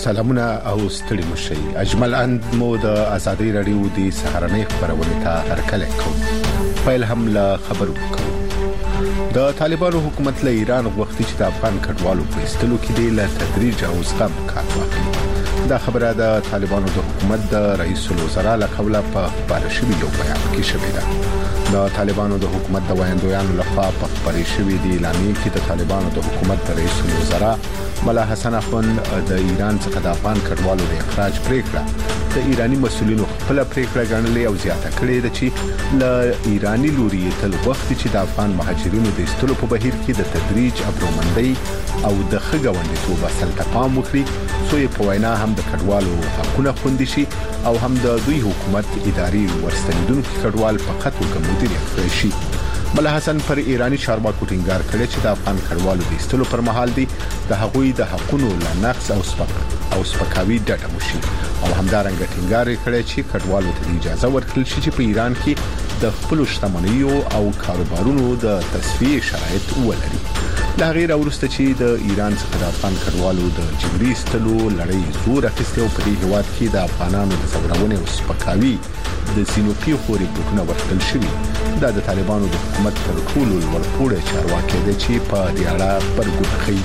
سلامونه او ستړي مشي اجمل اند مو د ازادي رادیو د سهارنۍ خبرونه ته هرکله کوم فایل هم له خبرو کوم د طالبانو حکومت له ایران وختي چې د افغان کډوالو په استلو کې د تدریج او زغم کار واخلي دا خبره د طالبانو د حکومت د رئیس الوزرا له قوله په بارشوي یو بیان کې شوې ده د طالبانو د حکومت د وایندویانو لخوا په بارشوي د اعلامیه کې د طالبانو د حکومت د رئیس الوزرا ملا حسن اخوند د ایران څخه د افغان کډوالو د اخراج پریکړه د ایرانی مسولینو خپل پریکړه ګڼلې او زیاته کړې ده چې ل ایرانی لوري تل وخت چې د افغان مهاجرینو د استلو په بهیر کې د تدریج ابرومندۍ او د خګوندیتوب اصل ته پام وکړي سو یې په وینا هم د کډوالو حقوقونه خوندي شي او هم د دوی حکومت اداري ورستنیدونکو کډوال په خطو کې مدیریت کړي شي ملا حسن پر ایرانی چارواکو ټینګار کړی چې د افغان کډوالو د استلو پر مهال دي د هغوی د حقوقو له نقص او سپکاوي ډډه وشي او همدارنګه ټینګار کړی چې کډوالو ته اجازه ورکړل شي چې په ایران کې د خپل شتمنیو او کاروبارونو د تصفیه شرایط ولري دا غیر اورسته چې د ایران څخه د افغان کډوالو د جبري استلو لړۍ زور اخیسته او په دې هواد کې د افغانانو د ثورونې او سپکاوي د سینوپی خوري پټونه ورکړل شوی دا د طالبانو د حکومت تر ټولو ورپوړې چارواکي دي چې په دې اړه پرګوخي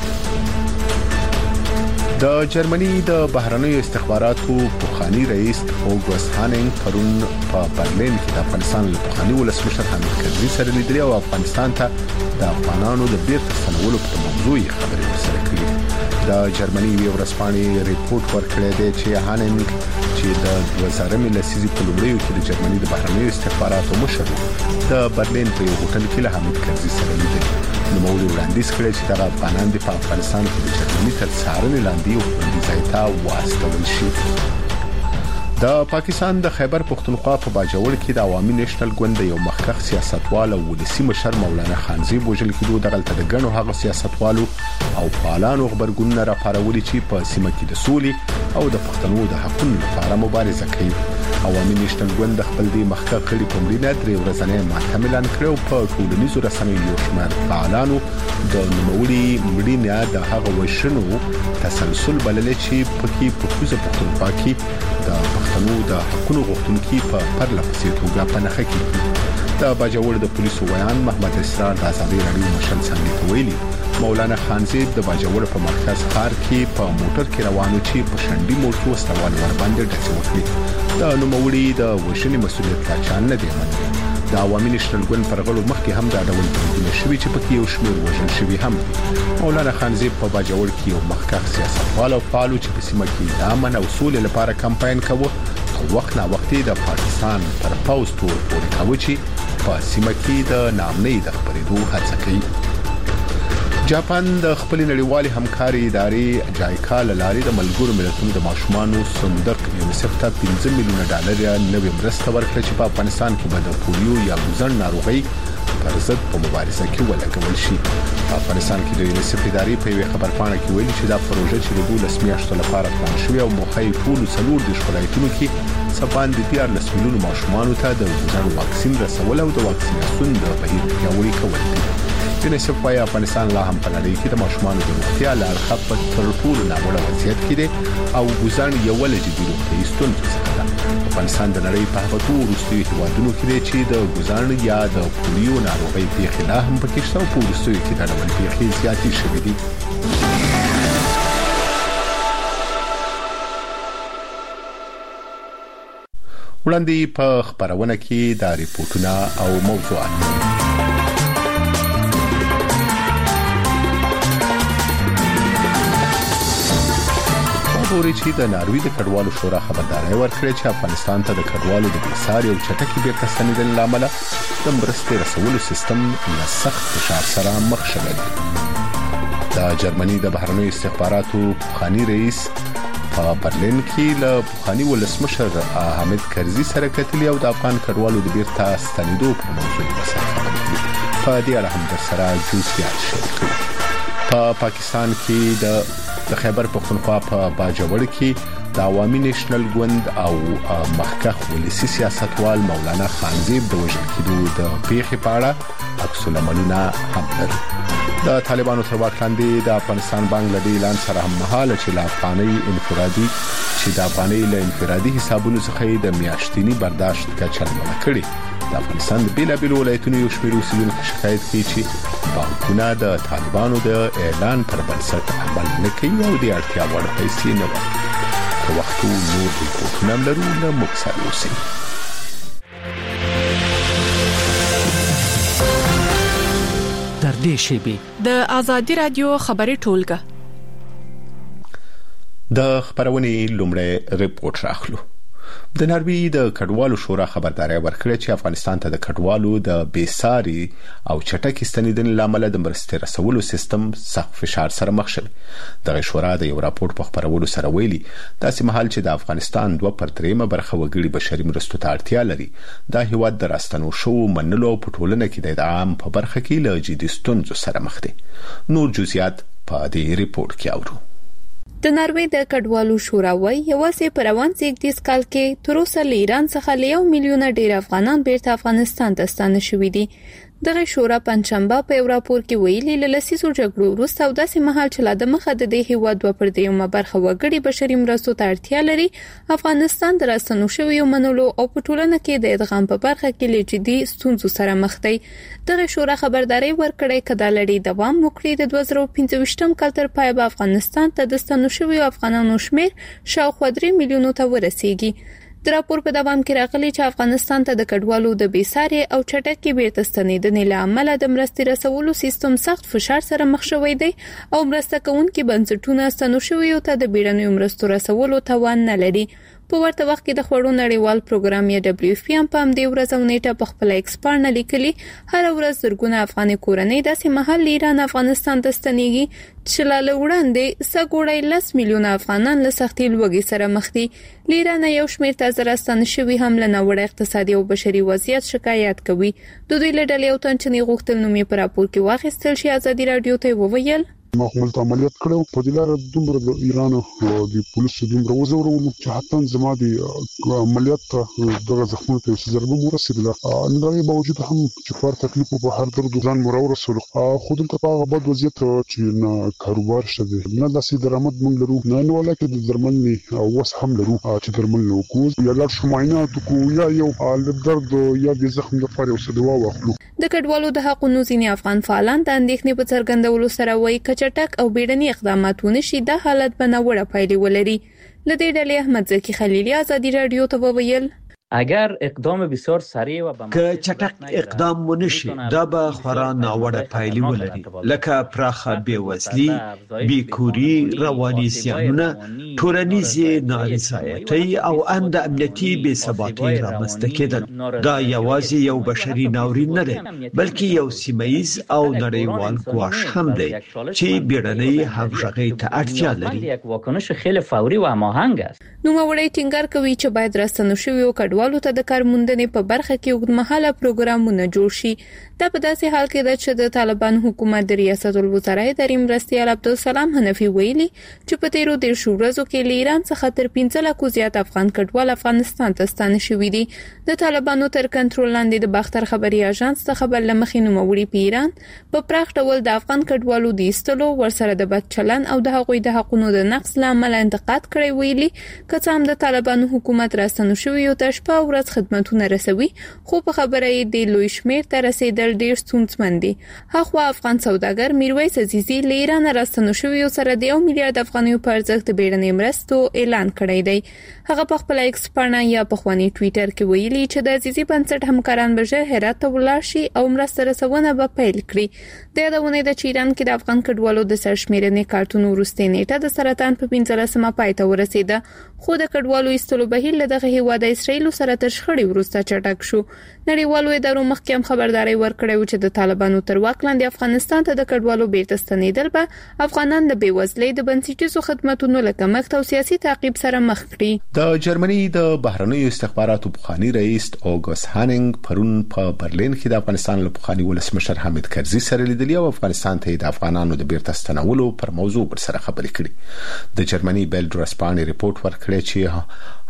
د جرمني د بهرنیو استخباراتو پوخانی رئیس اوګوست هانینګ پرون په برلین کې د افغانستان له پوخانی ولسمشر حامد کرزي سره لیدل او افغانستان ته د افغانانو د بیرته ستنولو په موضوع خبرې ورسره کړې د جرمني یو ورځپاڼې ریپورت ورکړی دی چې هانینګ چې د 2000 لسیزې په لومړیو کې د جرمني د بهرنیو استخباراتو مشر د برلین په یو هوټل کې له حامد کرزي سره لیدل نو موږ وړاندیز کړی چې د افغانان د افغانستان کې د جرمني تر څارنې لاندې او د ځایتا واستول شي د پاکستان د خیبر پختونخوا په باجوړ کې د عوامي نېشنل ګوند یو مخکښ سیاستوال او ولسی مشر مولانا خانزي بوجل کېدو دغه تدګنو هغه سیاستوالو او فعالانو خبرګون را پارولي چې په سیمه کې د سولې او د پښتنو د حقوقو لپاره مبارزه کوي عوامي نېشنل ګوند خپل د مخکښ کړي په مړینه درې ورځې ماتم اعلان کړو په ټولنیزو رسنیو یو شمېر فعالانو د نوموړي مړینه د هغه وشنو تسلسل بللې چې پکې په کوزه پښتونخوا کې د پښتنو د حقوقو غوښتونکو په پرلپسې توګه پنهخه کیږي د باجوړ د پولیسو ویان محمد اسرار د ازادي رادیو مشر څنګه ویلي مولانا خانزي د باجوړ په مرکز ښار کې په موټر کې روانو چې په شنډي موټر وستوال ور باندې ډزې وکړي د نوموړي د وشنې مسولیت لا چان نه دی منلي د عوامي نېشنل ګوند پر غړو مخکې هم دا ډول پروګرام شوی چې پکې یو شمېر وژل شوی هم مولانا خانزي په باجوړ کې یو مخکښ سیاستوال او فعال چې په سیمه کې د امن او سولې لپاره کمپاین کاوه او وخت نا وخت د پاکستان پر پاوز تور پورې کاوه چې په سیمه کې د نامنۍ د خبرېدو هڅه کوي جاپان د خپل نړیوال همکاري ادارې جایکا لاري د ملګرو ملتونو د ماشومانو صندوق یونیسف ته $15 میلیون نوې مرسته ورکړه چې په افغانستان کې به د پولیو یا ګوزن ناروغي پر ضد په مبارزه کې ولګول شي په افغانستان کې د یونیسف ادارې په یو خبرپاڼه کې ویلي چې دا پروژه چې د 12 میاشتو لپاره پلان شوی او موخه یې ټول څلور د ولایتونو کې سبان د 14 میلیون ماشومانو ته د ګوزن واکسین رسول او د واکسیناسیون د بهیر پیاوړي کول دي یونیسف وايي افغانستان لا هم په نړۍ کې د ماشومانو د روغتیا لپاره خپل تر ټولو ناوړه وضعیت کې دي او ګوزن یو ولې جدي روغتي ستونزه څخه ده افغانستان د نړۍ په هغه ټولو وروستیو هیوادونو کې دی چې د ګوزن یا د پولیو ناروغي پیښې لا هم پکې شته او په وروستیو کې دا ډول پیښې زیاتې شوې دي وړاندې په خبرونه کې دا ریپورتونه او موضوعات پورې چې د ناروی د کډوالو شورا خبرداري ورکړې چې افغانستان ته د کډوالو د بیساري او چټکي بیرته ستنېدل لامل د مرستې رسولو سیستم له سخت فشار سره مخ شوی دی د جرمني د بهرنیو استخباراتو پوخانی رئیس په برلین کې له پوخانی ولسمشر حامد کرزي سره کتلی او د افغان کډوالو د بیرته ستنېدو په موضوع سره خبرې کړې په دې اړه هم سره جوړیات شوی په پاکستان کې د خیبر پختونخوا په باجوړ کې د عوامي نېشنل ګوند او مخکښ ولسی سیاستوال مولانا خانزي د وژل کېدو د پیښې په اړه عکس العملونه هم لري د طالبانو تر واک لاندې د افغانستان بانک له اعلان سره هم مهاله چې د افغاني له انفرادي حسابونو څخه د میاشتنی برداشت کچه لوړه کړې. د افغانستان د بیلابیلو ولایتونو یو شمېر اوسیدونکو شکایت کوي چې بانکونه د طالبانو د اعلان پر بنسټ عمل نه کوي او د اړتیا وړ پیسې نه ورکوي. په وختو نور ریپورټونه لرو له موږ سره اوسئ. در دې شیبه د آزادي رادیو خبري ټولګه د خبرونې لومړی ریپورت راخلو. د ناروی د کډوالو شورا خبرداري ورکړه چې افغانستان ته د کډوالو د بیساري او چټک ستنیدنې لامل د مرستې رسولو سیستم سخت فشار سره مخ شوی. د شورا د یو راپور په خبرولو سره ویلي داسې مهال چې د افغانستان 2/3 برخه وګړي بشري مرستو ته اړتیا لري، دا هیواد د راستنو شو منلو په ټولنه کې د عام په برخه کې له جدي ستونزو سره مخ دي. نور جزئیات په دې ریپورت کې اورو. د ناروی د کډوالو شورا وايي یوازې په روان 31 کال کې تر اوسه له ایران څخه ل 1 میلیون ډیر افغانان بیرته افغانستان ته ستانه شوي دي. دغه شورا پنځشنبه په یو راپور کې ویلي له لسیزو جګړو وروسته او داسې مهال چې لا د مخه د دې هیواد 2/3 برخه وګړي بشري مرستو ته اړتیا لري، افغانستان د راستنو شویو منلو او په ټولنه کې د ادغام په برخه کې له جدي ستونزو سره مخ دی. دغه شورا خبرداري ورکړې کدا لړۍ دوام وکړي د 2015 کال تر پای به افغانستان ته د ستنو شویو افغانانو شمیر شاوخوا 3 میلیونو ته ورسیږي. د راپور په دوام کې راغلي چې افغانستان ته د کډوالو د بیساري او چټکې بیرته ستنیدنې له امله د مرستې رسولو سیستم سخت فشار سره مخ شوی دی او مرسته کوونکي بنسټونه ستنو شویو ته د بیړنیو مرستو رسولو توان نه لري. په ورته وخت کې د خوړو نړیوال پروګرام یا WFP هم په همدې ورځ او نیټه په خپل ایکس باندې لیکلي هر ورځ زرګونه افغاني کورنۍ داسې مهال ایران افغانستان ته ستنېږي چې لا وړاندې سګوړی 10 میلیونه افغانان له سختي لوږې سره مخ دي. ایران یو شمېر تازه راستنه شوي هم له ناوړه اقتصادي او بشري وضعیت شکایت کوي. د دوی له ډلې او تنچنې غوښتل نومې په راپور کې واخیستل شي. آزادي رادیو ته وویل مخملت عملیات کړو په دلار دومره د ایران او د پولیسو دومره وزورولو چې حتی زما د عملیات دغه زخمونو ته ضربه ورسېدله. ان دغه باوجود هم چې فار تکلیف په هر درد ځان مراورسول خو دلته په هغه بد وضعیت چې نه کاروبار شته نه داسې درآمد موږ لرو نه ولکه د درمل او وس هم لرو چې درمل نو کوز یا لار شماینات کو یا یو درد یا د زخم لپاره یو څه دوا واخلو. د کډوالو د حقوقو ځینې افغان فعالان د اندېښنې په څرګندولو سره وایي چټک او بیړني اقدامات ونشي د حالت بنوړه پایلې ولري. لدې ډلې احمد زکی خلیلی آزادی رادیو ته وویل اگر اقدام بسیار سریع و که چټک اقدام ونشي دا به خورا ناوړه پایلې ولري، لکه پراخه بېوزلي، بیکوري، رواني زیانونه، ټولنیزې نارضایتۍ او اند امنیتي بېثباتۍ رامنځته کېدل. دا یوازې یو بشري ناورین نه دی بلکې یو سیمه‌ایز او نړیوال ګواښ هم دی چې بیړنۍ همغږۍ ته اړتیا لري. یک واکنش خیلی فوري و هماهنگ است. نوموړی ټینګار کوي چې باید راستنو شویو کډوالو ته د کارموندنې په برخه کې اوږدمهاله پروګرامونه جوړ شي. دا په داسې حال کې ده چې د طالبان حکومت د ریاست الوزرا اداري مرستیال عبدالسلام حنفي ویلي چې په تیرو 10 ورځو کې له ایران څخه تر 15 لکو زیات افغان کډوال افغانستان ته ستانه شوي دي. د طالبانو تر کنټرول لاندې د باختر خبري اژانس څخه خبر لمخې نوموړي په ایران په پراخ ډول د افغان کډوالو د ایستلو ورسره د بد چلن او د هغوی د حقوقو د نقض لامل انتقاد کړی. ویلي که څه هم د طالبانو حکومت راستنو شویو ته شپه ورځ خدمتونه رسوي خو په خبره یې د لوی شمیر ته رسیدل ډیر ستونزمن دي. هغه افغان سوداګر میرویس عزیزي له ایران راستنو شویو سره د 1 میلیارډ افغانیو په ارزښت د بیړنۍ مرستو اعلان کړی دی. هغه په خپل ایکس باندې یا په خواني ټوئیټر کې ویلي چې د عزیزي بنسټ همکاران به ژر هرات ته ولاړ شي او مرسته رسونه به پیل کړي. د یادونه د ایران کې د افغان کډوالو د سرشمیرنې کارتونو وروستۍ نیټه د سرطان په 15مه پای ته ورسیده خو د کډوالو ایستلو بهیر له دغه هیواد اسرائیل سره تر شخړې وروسته چټک شو. نړیوالو ادارو مخکې هم خبرداري ورکړې چې د طالبانو تر واک لاندې افغانستان ته د کډوالو بیرته ستنېدل به افغانان د بیوزلۍ د بنسټیزو خدماتو له کمښت او سیاسي تعقیب سره مخ کړي. د جرمني د بهرنیو استخباراتو پخوانی رئیس اوګوست هانینګ پرون په برلین کې د افغانستان له پخوانی ولسمشر حامد کرزي سره لیدلي او افغانستان ته د افغانانو د بیرته ستنولو پر موضوع سره خبرې کړې. د جرمني بیلډ رسپانې ریپورت ورکړی چې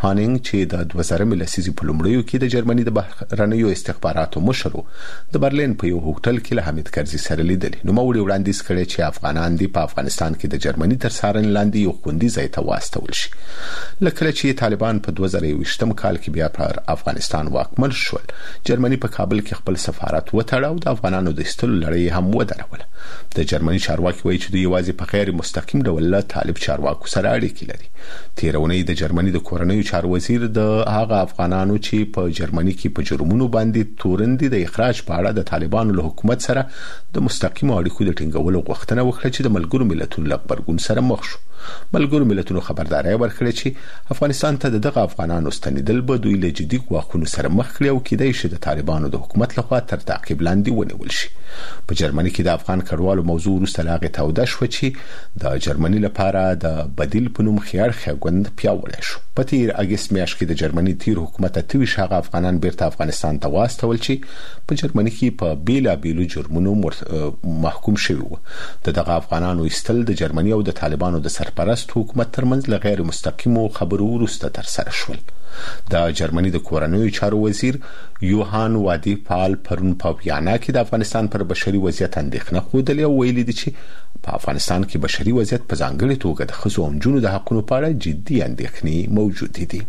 هانینګ چې د 2000 لسیزې په لومړیو کې د جرمني د بهرنیو استخباراتو مشر د برلین په یو هوټل کې له حامد کرزي سره لیدل. نو موري وړاندیز کړي چې افغانان دی په افغانستان کې د جرمني تر څارنې لاندې یو خوندي ځای ته واستول شي. لکه چې طالبان په 2021 کال کې بیا پر افغانستان واکمن شول، جرمني په کابل کې خپل سفارت وتړ او د افغانانو د استلو لړۍ هم ودروله. د جرمني چارواکي وایي چې دوی یوازې په غیر مستقیم ډول له طالب چارواکو سره اړیکې لري. تیرونی د جرمني د کورنیو چارو وزیر د هغه افغانانو چې په جرمني کې په جرمونو باندې تورن دي د اخراج په اړه د طالبانو له حکومت سره د مستقیم اړیکو د ټینګولو غوښتنه وکړه چې د ملګرو ملتونو له غبرګون سره مخ شو. ملګرو ملتونو خبرداري ورکړه چې افغانستان ته دغه افغانانو ستنیدل به دوی له جدي ګواښونو سره مخ کړي او کېدای شي د طالبانو د حکومت لخوا تر تعقیب لاندې ونیول شي. په جرمني کې د افغان کډوالو موضوع وروسته لاغه توده شو چې د جرمني لپاره د بدیل په نوم خیاړ غوند پیاوړی شو. په تیر اگست میاشت کې د جرمني تیر حکومت ته شغه افغانان بیرته افغانستان ته واستول چې په جرمني کې په بیلا بیلو جرمونو محکوم شوی وو. دغه افغانانو استل د جرمني او د طالبانو د سرپرست حکومت ترمنځ له غیر مستقیمو خبرو وروسته تر سره شول. د جرمني د کورنیو چارو وزیر یوهان وادي پال پرون په ویانا کې د افغانستان پر بشري وضعیت اندېښنه خوده او ویلي دي چې په افغانستان کې بشري وضعیت په ځانګړي توګه د ښځو او نجونو د حقوقو په اړه جدي اندېښنې موجودې دي.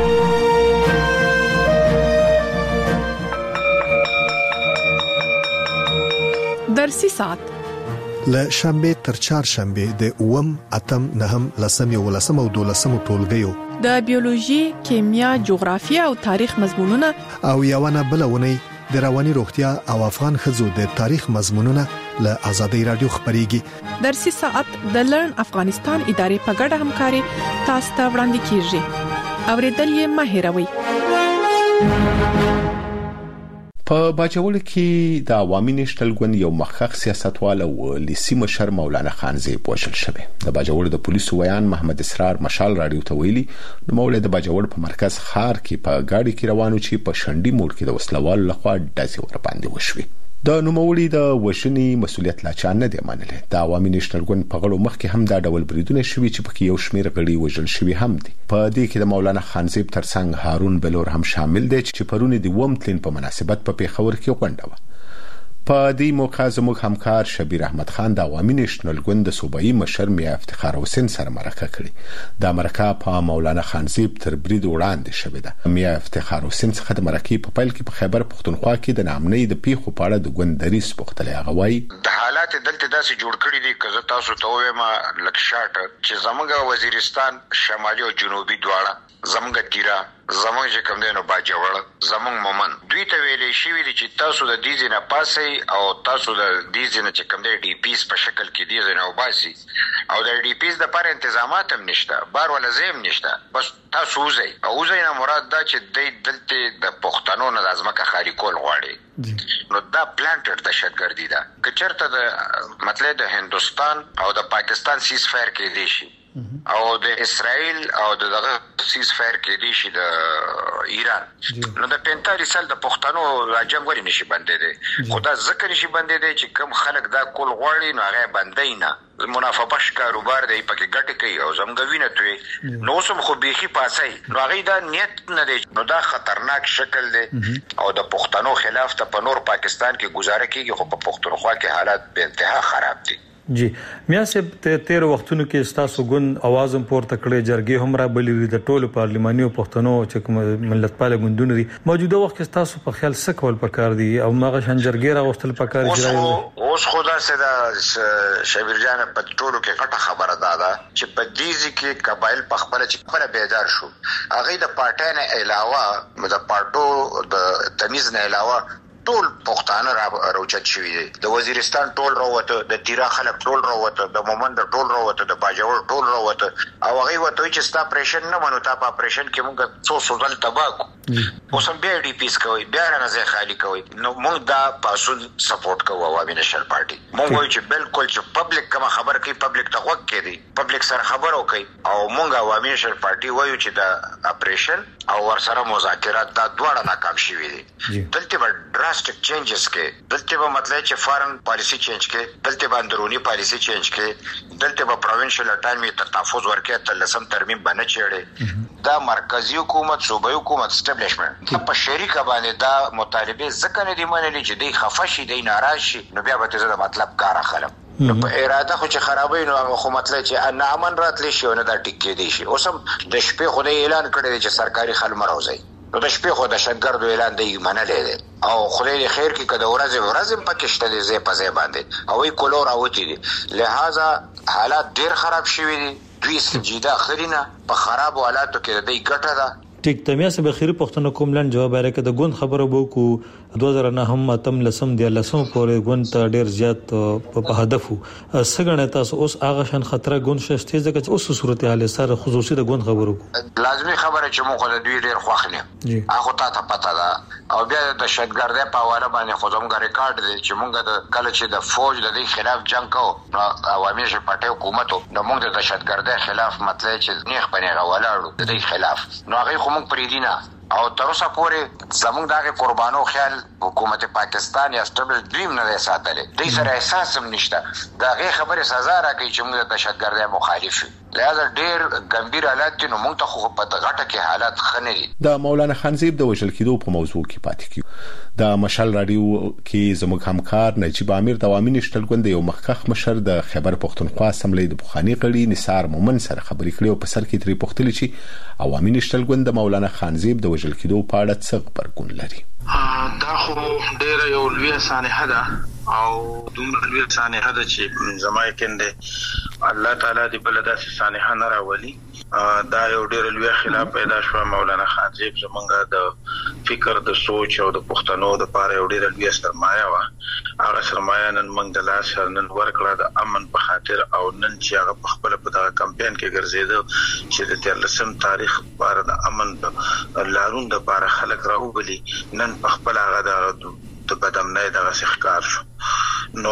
درسي ساعت له شنبه تر چهارشنبه د 8 9 10 11 او 12 ټولګیو د بیولوژي، کیمیا، جغرافیه او تاریخ مضمونونه او یوونه بلونه د رواني روغتیا او افغان خزو د تاریخ مضمونونه له آزادۍ رادیو خبريږي. درسي ساعت د لرن افغانستان ادارې په ګډه همکاري تاسو ته وړاندې کیږي. اوریدل یې مه هېروئ. په باجوړ کې د عوامي نېشنل ګوند یو مخکښ سیاستوال او لیسي مشر مولانا خانزیب وژل شوی. د باجوړ د پولیسو ویان محمد اسرار مشال رادیو ته ویلي نو مولوی د باجوړ په مرکز خار کې په گاډي کې روانو چې په شنډي موړ کې د وسلوال لخوا ډزې ور باندې وشوي. د نوموړي د وژنې مسولیت لا چا نه دی منلی. د عوامي نېشنل ګوند په غړو مخ کې هم دا ډول بریدونه شوي چې پکې یو شمېر غړي وژل شوي هم دي. په دې کې د مولانا خانزیب ترڅنګ هارون بلور هم شامل دی چې پرونی د وم تلین په مناسبت په پیښور کې غونډه و. په دې موقع زموږ همکار شبیر احمد خان د عوامي نېشنل ګوند د صوبایي مشر میا افتخار حسین سره مرکه کړې. دا مرکه په مولانا خانزیب تر برید وړاندې شوې ده. میا افتخار حسین څخه د مرکې په پیل کې په خیبر پښتونخوا کې د نامنۍ د پیښو په اړه د ګوند دریس پوښتنه غوي. د حالات دلته داسې جوړ کړی دي چې تاسو ته وایم لکشاټ چې زموږ وزیرستان شمالي او جنوبي دواړه زموږ تیرا زموږ چې کوم دینو باجوړ زموږ مومن دوی ته ویلې شوی دي چې تاسو د دې ځنه پاسي او تاسو د دې ځنه چې کوم دی ډي پیس په شکل کې دي ځنه وباسي او د ډي پیس د پر تنظیمات هم نشته، بار ولا زم نشته، بس تاسو وځي نه مراد دا چې د دلته د پښتنو نه لازمه خالي کول غواړي. نو دا پلانټر دهشتګردي ده که چرته د مطلب د هندستان او د پاکستان سیز فایر کې دي شي او د اسرائیل او دغه سیز فایر کې دي شي د ایران. نو د 45 سال د پښتنو راجم غوړي نشي باندې دي. خدا ذکر نشي باندې دي چې کم خلک دا کول غواړي نو هغه باندې نه منافع بش کاروبار دی پکې ګټه کوي او زمګوینه توي نو سم خو بيخي پاسي نو هغه دا نیت نه دی. نو دا خطرناک شکل دی او د پښتنو خلاف ته په نور پاکستان کې گزاره کیږي خو په پښتونخوا کې حالات به انتها خراب دي. جی میا صاحب تیر وختونو کې ستاسو ګوند اوازم پورته کړي جرګې هم را بلې د ټولو پارلماني او پښتنو چې ملتپال ګوندونه دي. موجوده وخت کې ستاسو په خیال څه کول پکار دي او ماغه شنجرګې را غوښتل پکار دي؟ اوس خدا سره شبیر جان په ټولو کې غټه خبره ده چې په دې ځکه قبایل په خپل چې خبره بیدار شو. هغه د پارټۍ نه علاوه د پارټو د تمیز نه علاوه ټول پښتانه راوچت شوی دي. د وزیرستان ټول راوته، د تیرا خلک ټول راوته، د مومند ټول راوته، د باجوړ ټول راوته او هغه وته چې ستا اپریشن نه منو تا په اپریشن کې موږ څو سوزل تباکو اوس هم بیا ډي پیس کوي بیا نه ځای خالی کوي. نو موږ دا پاسون سپورټ کوو عوامي نشل پارټي. موږ وایو چې بالکل چې پبلک کوم خبر کوي پبلک ته وګ کوي پبلک سره خبرو کوي او موږ عوامي نشل پارټي وایو چې دا اپریشن او ورسره مذاکرات دا دواړه ناکام شوي دي. دلته به ډراسټیک چینجز کې، دلته به مطلب چې فارن پالیسی چینج کې، دلته به اندرونی پالیسی چینج کې، دلته به پروینشل اټانومي ته تحفظ ورکړي، تلسم ترمیم باندې چېړي. دا مرکزی حکومت صوبایي حکومت اسټابلیشمنت په شریکه باندې دا مطالبه ځکه نه دی منلي چې دی خفه شي، دی ناراض شي، نو بیا به ته د مطلب کار اخلم. نو په اراده خو چې خرابوي نو هغه خو مطلب چې نه امن راتلی شي او نه دا ټیک کېدی شي. اوس هم د شپې خدای اعلان کړی دی چې سرکاري خل مروزي، نو د شپې خو د دهشتګردو اعلان دی منلې دی او خدای دې خیر کې کده ورځ پکې شته دي زې په زې باندې او یې کولور اوتی دي. لہذا حالات ډیر خراب شوي دي. دوی سجیده خرینه په خراب حالاتو کې د دې ګټه ده. ټیک تمیا سه بخیر پښتنو کوم لن جواب راکړه د غون خبره بو کو 2009 هم تم لسم دی لسم پورې غون ته ډیر زیات په هدفو سګنه تاسو اوس هغه شان خطر غون شته ځکه اوس صورتحال سره خصوصي د غون خبرو لازمي خبره چې موږ د دوی ډیر خوښنه هغه ته پته ده او بیا د شتګردې په حواله باندې خو زموږ ریکارډ دی چې موږ د کله چې د فوج د دې خلاف جنگ کوو عوامي شپټه حکومت نو موږ د شتګردې خلاف مطلب چې نیخ پنه غواړو د دې خلاف نو هغه خو موږ پرې دینه او تر اوسه پورې زموږ دغه قربانو خیال حکومت پاکستان یا استبل دریم نه ساتلې د سره احساس هم نشته دغه خبره سزا راکړي چې موږ د دهشتګردۍ مخالف یو لہذا ډیر ګمبیر حالات دي نو موږ ته خو په غټه کې حالات خنه دي. د مولانا خانزیب د وژل کېدو په موضوع کې پاتې کیو د مشال رادیو کې زموږ همکار نجیب امیر د عوامي نشټل ګوند یو مخکخ مشر د خیبر پښتونخوا اسمبلی د بخاری غړي نثار مومن سره خبرې کړې او په سر کې تری پوښتنه چې عوامي نشټل ګوند د مولانا خانزیب د وژل کېدو په اړه څه خبرګون لري. دا خو ډېر یو لوی سانحه ده او دومره لوی سانحه ده چې زمای کنده الله تعالی دې بل داسې سانحه نه راولي. دا یو ډېر لوی خلاف پیدا شو. مولانا خانزیب زمونږ د فکر د سوچ او د پښتنو د پاره یو ډېر لوی سرمایه و. هغه سرمایه نن موږ د لاس نن ورکړه د امن په خاطر او نن چې هغه په خپل په دغه کمپاین کې ګرځیدو چې د 13 تاریخ لپاره د امن لارون د لپاره خلک راوبلي نن په خپل هغه د بدامنۍ دغه ښکار شو. نو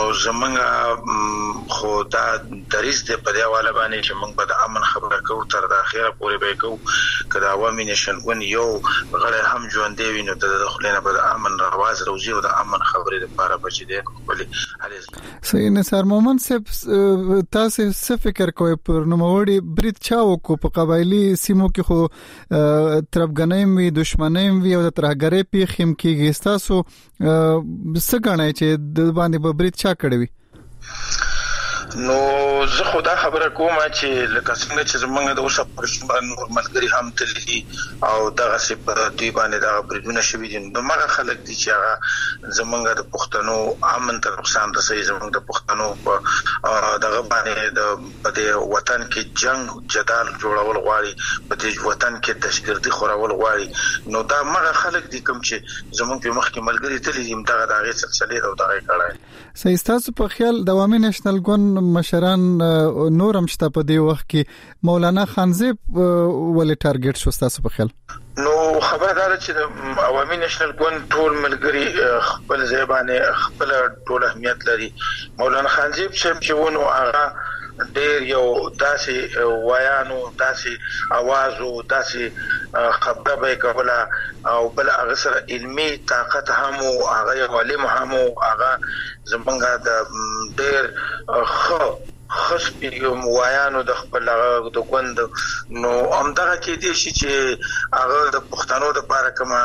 زمونږ خو دا دریز دی په دی حواله باندې چې موږ به د امن خبره کوو تر د اخره پورې به کوو که د عوامي نشنګون یو غړی هم ژوندی وي نو د خولې نه به د امن رواز روزي او د امن خبرې لپاره به چې دی خپلې صحیح. نثار مومن صاحب تاسو څه فکر کوئ پر نوموړي برید چا وکړو په قبایلي سیمو کې خو تربګنۍ وي دښمنۍ وي او د ترهګرۍ پیښې هم کېږي تاسو څه ګڼئ چې د باندې به برید چا کړی وي؟ نو زه خو دا خبره کوم چې لکه څنګه چې زمونږ د اوسه پر نور ملګري هم تللي او دغه څه په دوی باندې دا بریدونه شوي دي نو هغه خلک دي چې هغه زمونږ د پښتنو امن ته نقصان رسوي زمونږ د پښتنو په دغه باندې د په وطن کې جنگ جدال جوړول غواړي په دې وطن کې دهشتګردي خورول غواړي نو دا هغه خلک دي کوم چې زمونږ په مخ کې ملګري تللي دي دغه دغه سلسله او دغه کړای. صحیح. تاسو په خیال د عوامي نېشنل ګوند مشران نورم شته په دې وخت کې مولانا خانزیب ولې ټارګټ شو تاسو په خیال؟ نو خبردار چې د عوامي نېشنل ګوند ټول ملګري خپل ځای باندې خپل ټول اهمیت لري. مولانا خانزیب چې ونه هغه ډېر یو داسې وایانو داسې आवाज او داسې خبره به کوله او بل هغه سره علمي طاقت هم او هغه علم هم او هغه زمونږ د ډېر خصبي وایانو د خپل د ګوند نو همدغه کې دي چې هغه د پښتنو د لپاره کما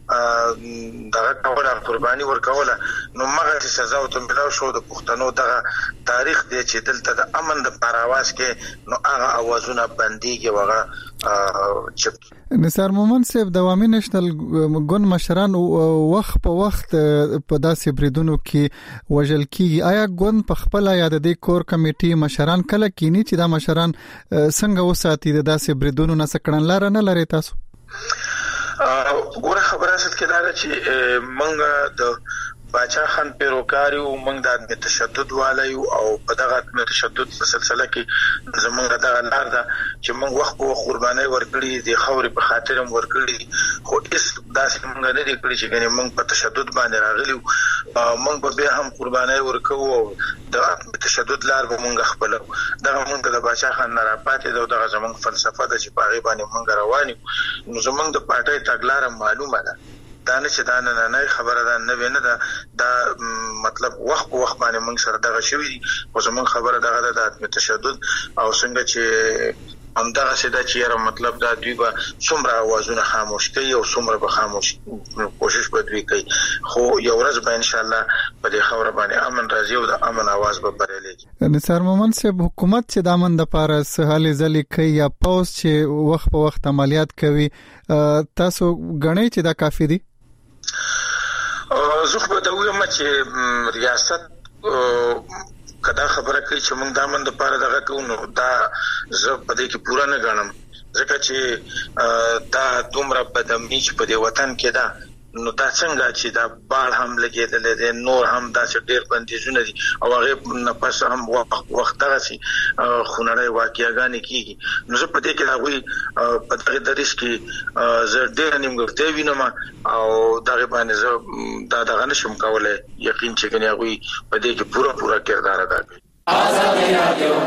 دغه کوله قرباني ورکوله نو مغه سزا او تملاو شو د پښتنو دغه تاریخ دی چې دلته د امن د لپاره आवाज کې نو هغه اوازونه بنديږي وغه چپ. نثار مومن صاحب د عوامي نېشنل ګوند مشران وخت په وخت په داسې بریدونو کې وژل کیږي. آیا ګوند په خپل یا د دې کور کمیټي مشران کله کینی چې دا مشران څنګه وساتي د داسې بریدونو نه سکړن لار نه لري تاسو؟ ګوره خبره اصل کې دا چې موږ د باچا خان پیروکاریو موږ د تشدد والایو او په دغه تشدد په سلسله کې زمونږ دغه لار ده چې موږ وخت په قرباني ورکړي د خوري په خاطر هم ورکړي خو اس داسې موږ نه لري کړی چې موږ په تشدد باندې راغلي موږ به هم قرباني ورکو او د تشدد لار به مونږ خپل دغه مونږ د بادشاہ خان نه راپاتې دغه زمونږ فلسفه د چې پاغي باندې مونږ رواني نو زمونږ د پارټي تګلارې معلومه ده دا نه چې دا نه خبره ده نه دا مطلب وخت باندې موږ سره دغه شوی او زموږ خبره دغه د تشدد او څنګه چې همدغه څه د چیرې مطلب دا دوی به څومره اوازونه خاموش کوي او څومره به خاموش کوشش به دوی کوي خو یو ورځ به ان شاء الله په دې خبره باندې امن راځي او د امن आवाज به بریالي نثار مومن صاحب حکومت چې د امن لپاره سهالي ځلې کوي یا پوس چې وخت په وخت عملیات کوي تاسو غنئ چې دا کافي دي زه خو دا وایم چې ریاست کدا خبره کوي چې موږ د امن لپاره دغه کوو نو دا زه په دې کې پورا نه غنم ځکه چې دا دومره بدامني چې په دې وطن کې دا نو دا څنګه چې دا بال هم لګیدل دي نور هم دا چې ډېر بندیزونه دي او هغه نه پس هم وخت دغه سي خونړی واقعیاګانې کیږي نو زه په دې کې دا وی په دغه درس کې زه ډېر نیمګړتیا وینم او دغه باندې زه دا نشم کولای یقین چې کني هغه په دې کې پورا کردار ادا کوي آزاد رادیو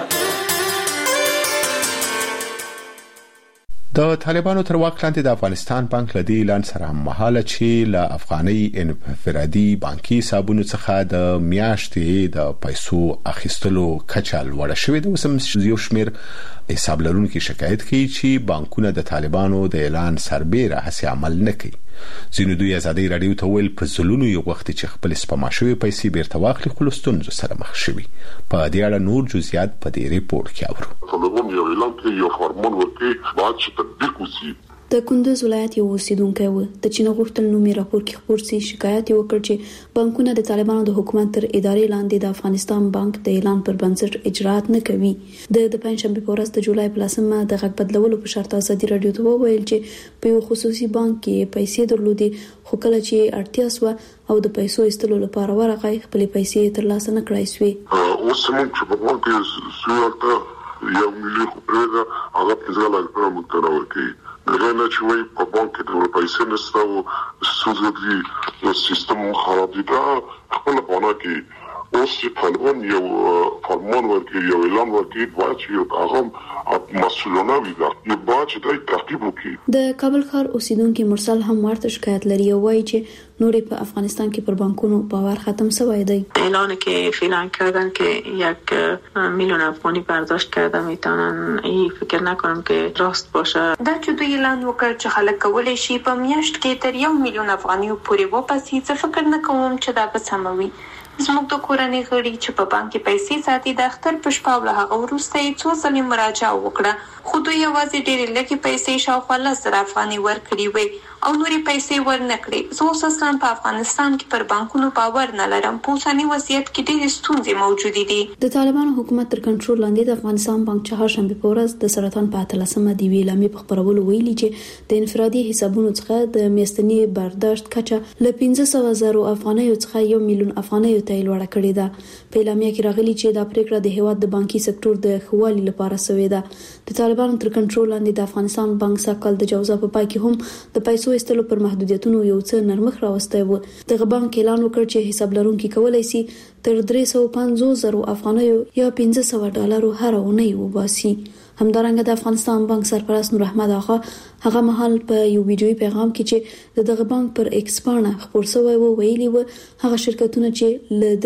د طالبانو تر واک لاندې د افغانستان بانک لدی اعلان سره مهاله چې له افغاني انفرادي بانکي حسابونو څخه د میاشتې د پیسو اخیستلو کچه لوړه شوې ده وسم یو شمیر حساب لرونکو شکایت کوي چې بانکونه د طالبانو د اعلان سربېره هڅه عمل نه کوي ځینې دوی ازادي رادیو ته ویل په زلونو یو وخت چې خپل سپما شوی پیسې بیرته واخلي خو لستونزو سره مخ شوي په دې اړه نور جزئیات په دې ریپورت کې اورو طالبان یو اعلان کوي یو فرمان ورکړي بعد چې تطبیق وشي د کندوز ولایت یو اوسیدونکی و د چین غوښتل نومي راپور کې خبر سي شکایت وکړ چې بانکونه د طالبانو د حکومت تر ادارې لاندې د افغانستان بانک د اعلان پر بنسټ اجرات نه کوي د پنځشنبه په ورځ د جولای په 10مه د غږ بدلولو په شرط ازادي رادیو ته وویل چې په یو خصوصي بانک کې پیسې درلودي خو کله چې اړتیا سو او د پیسو ایستلو لپاره ورغی خپل پیسې ترلاسه نه کړای سوې اوس موږ چې په بانک کې سوالته یو ملي خبره هغه په ځای لا متناول کوي غواړي چې وي په بانک کې د پیسې نشته او سوزدي د سیستم خراب دي دا خپل بنا کې اوس چې طالبان یو فرمان ورکړي یو اعلان ورکړي چې یو هغه مسؤلانه وي دا یو باج د ترتیب وکړي د کابل ښار اوسیدونکو مرسل هم ورته شکایت لري او وايي چې نورې په افغانستان کې پر بانکونو باور ختم شوی دی اعلان که فعلا کردن که 1 میلیون افغانی برداشت کرده میتونن این فکر نکنم که راست باشه دا چې دوی اعلان وکړ چې خلک کولای شي په میاشت کې تر 1 میلیون افغاني پورې وپاسي څه فکر نه کوم چې دا به سموي زموږ د کورنۍ غړي چې په بانک کې پیسې ساتي د اختر په شپه له هغه وروسته یې څو ځلې مراجعه وکړه خو دوی یوازې ډېرې لږې پیسې شاوخوا 10,000 افغانۍ ورکړي وي او نورې پیسې ورنکړي زه اوس اصلا په افغانستان کې پر بانکونو باور نه لرم په اوسني وضعیت کې ډېرې ستونزې موجودې دي د طالبانو حکومت تر کنټرول لاندې د افغانستان بانک چهارشنبه په ورځ د سرطان په 13مه دی ویلامي په خبرولو ویلي چې د انفرادي حسابونو څخه د میاشتني برداشت کچه له 500,000 افغانیو څخه 1 میلیون افغانیو ته لوړه کړې ده په اعلامیه کې راغلي چې دا پریکړه د هیواد د بانکي سکتور د خوالي لپاره شوې ده د طالبانو تر کنټرول لاندې د افغانستان بانک ساکل د جوزا په پای کې هم د پیسو ایستلو پر محدودیتونو یو څه نرمښت راوستی و دغه بانک اعلان وکړ چې حساب لرونکي کولای شي تر 350,000 افغانیو یا $500 هر اونۍ وباسي همدارنګه د افغانستان بانک سرپرست نور احمد آغا هغه مهال په یو ویډیوي پیغام کې چې دغه بانک پر ایکس باندې خبر شوی و ویلي و هغه شرکتونه چې له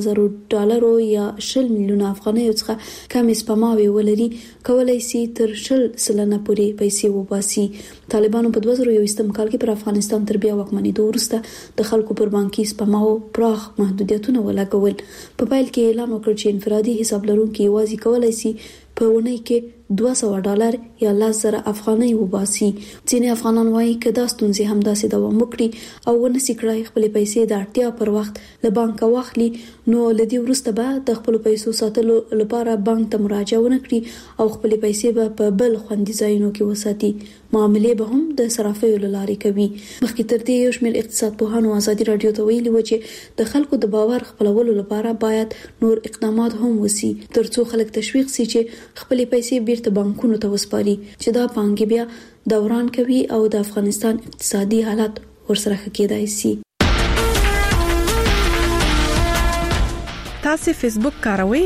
$300,000 یا 10 میلیون افغانیو څخه کم سپماوي ولري کولای شي تر 10% پورې پیسې وباسي طالبانو په 2021 کال کې پر افغانستان تر بیا واکمنېدو وروسته د خلکو پر بانکي سپماو پراخ محدودیتونه ولګول په پیل کې اعلان وکړ چې انفرادي حساب لرونکي یوازې کولای شي په ونې کې $200 یا 10,000 افغانۍ وباسي ځینې افغانان وایي چې دا ستونزې همداسې دوام وکړي او ونسي کړای خپل پیسې د اړتیا پر وخت له بانک واخلي نو لدی وروسته به د خپل پیسو ساتلو لپاره بانک ته مراجعه ونکړي او خپل پیسې به په بل خوندي ځایونو کې وساتي معاملې به هم د صرافیو لارې کوي مخکې تر دې یو شمېر اقتصاد پوهانو ازادي رادیو ته ویلي و چې د خلکو د باور خپلولو لپاره باید نور اقدامات هم وسی ترڅو خلک تشویق شي چې خپل پیسې بیرته بانکونو ته وسپاري چې دا بانک بیا دوران کوي او د افغانستان اقتصادي حالت ورسره ښه کېدای شي تاسو فیسبوک کاروئ؟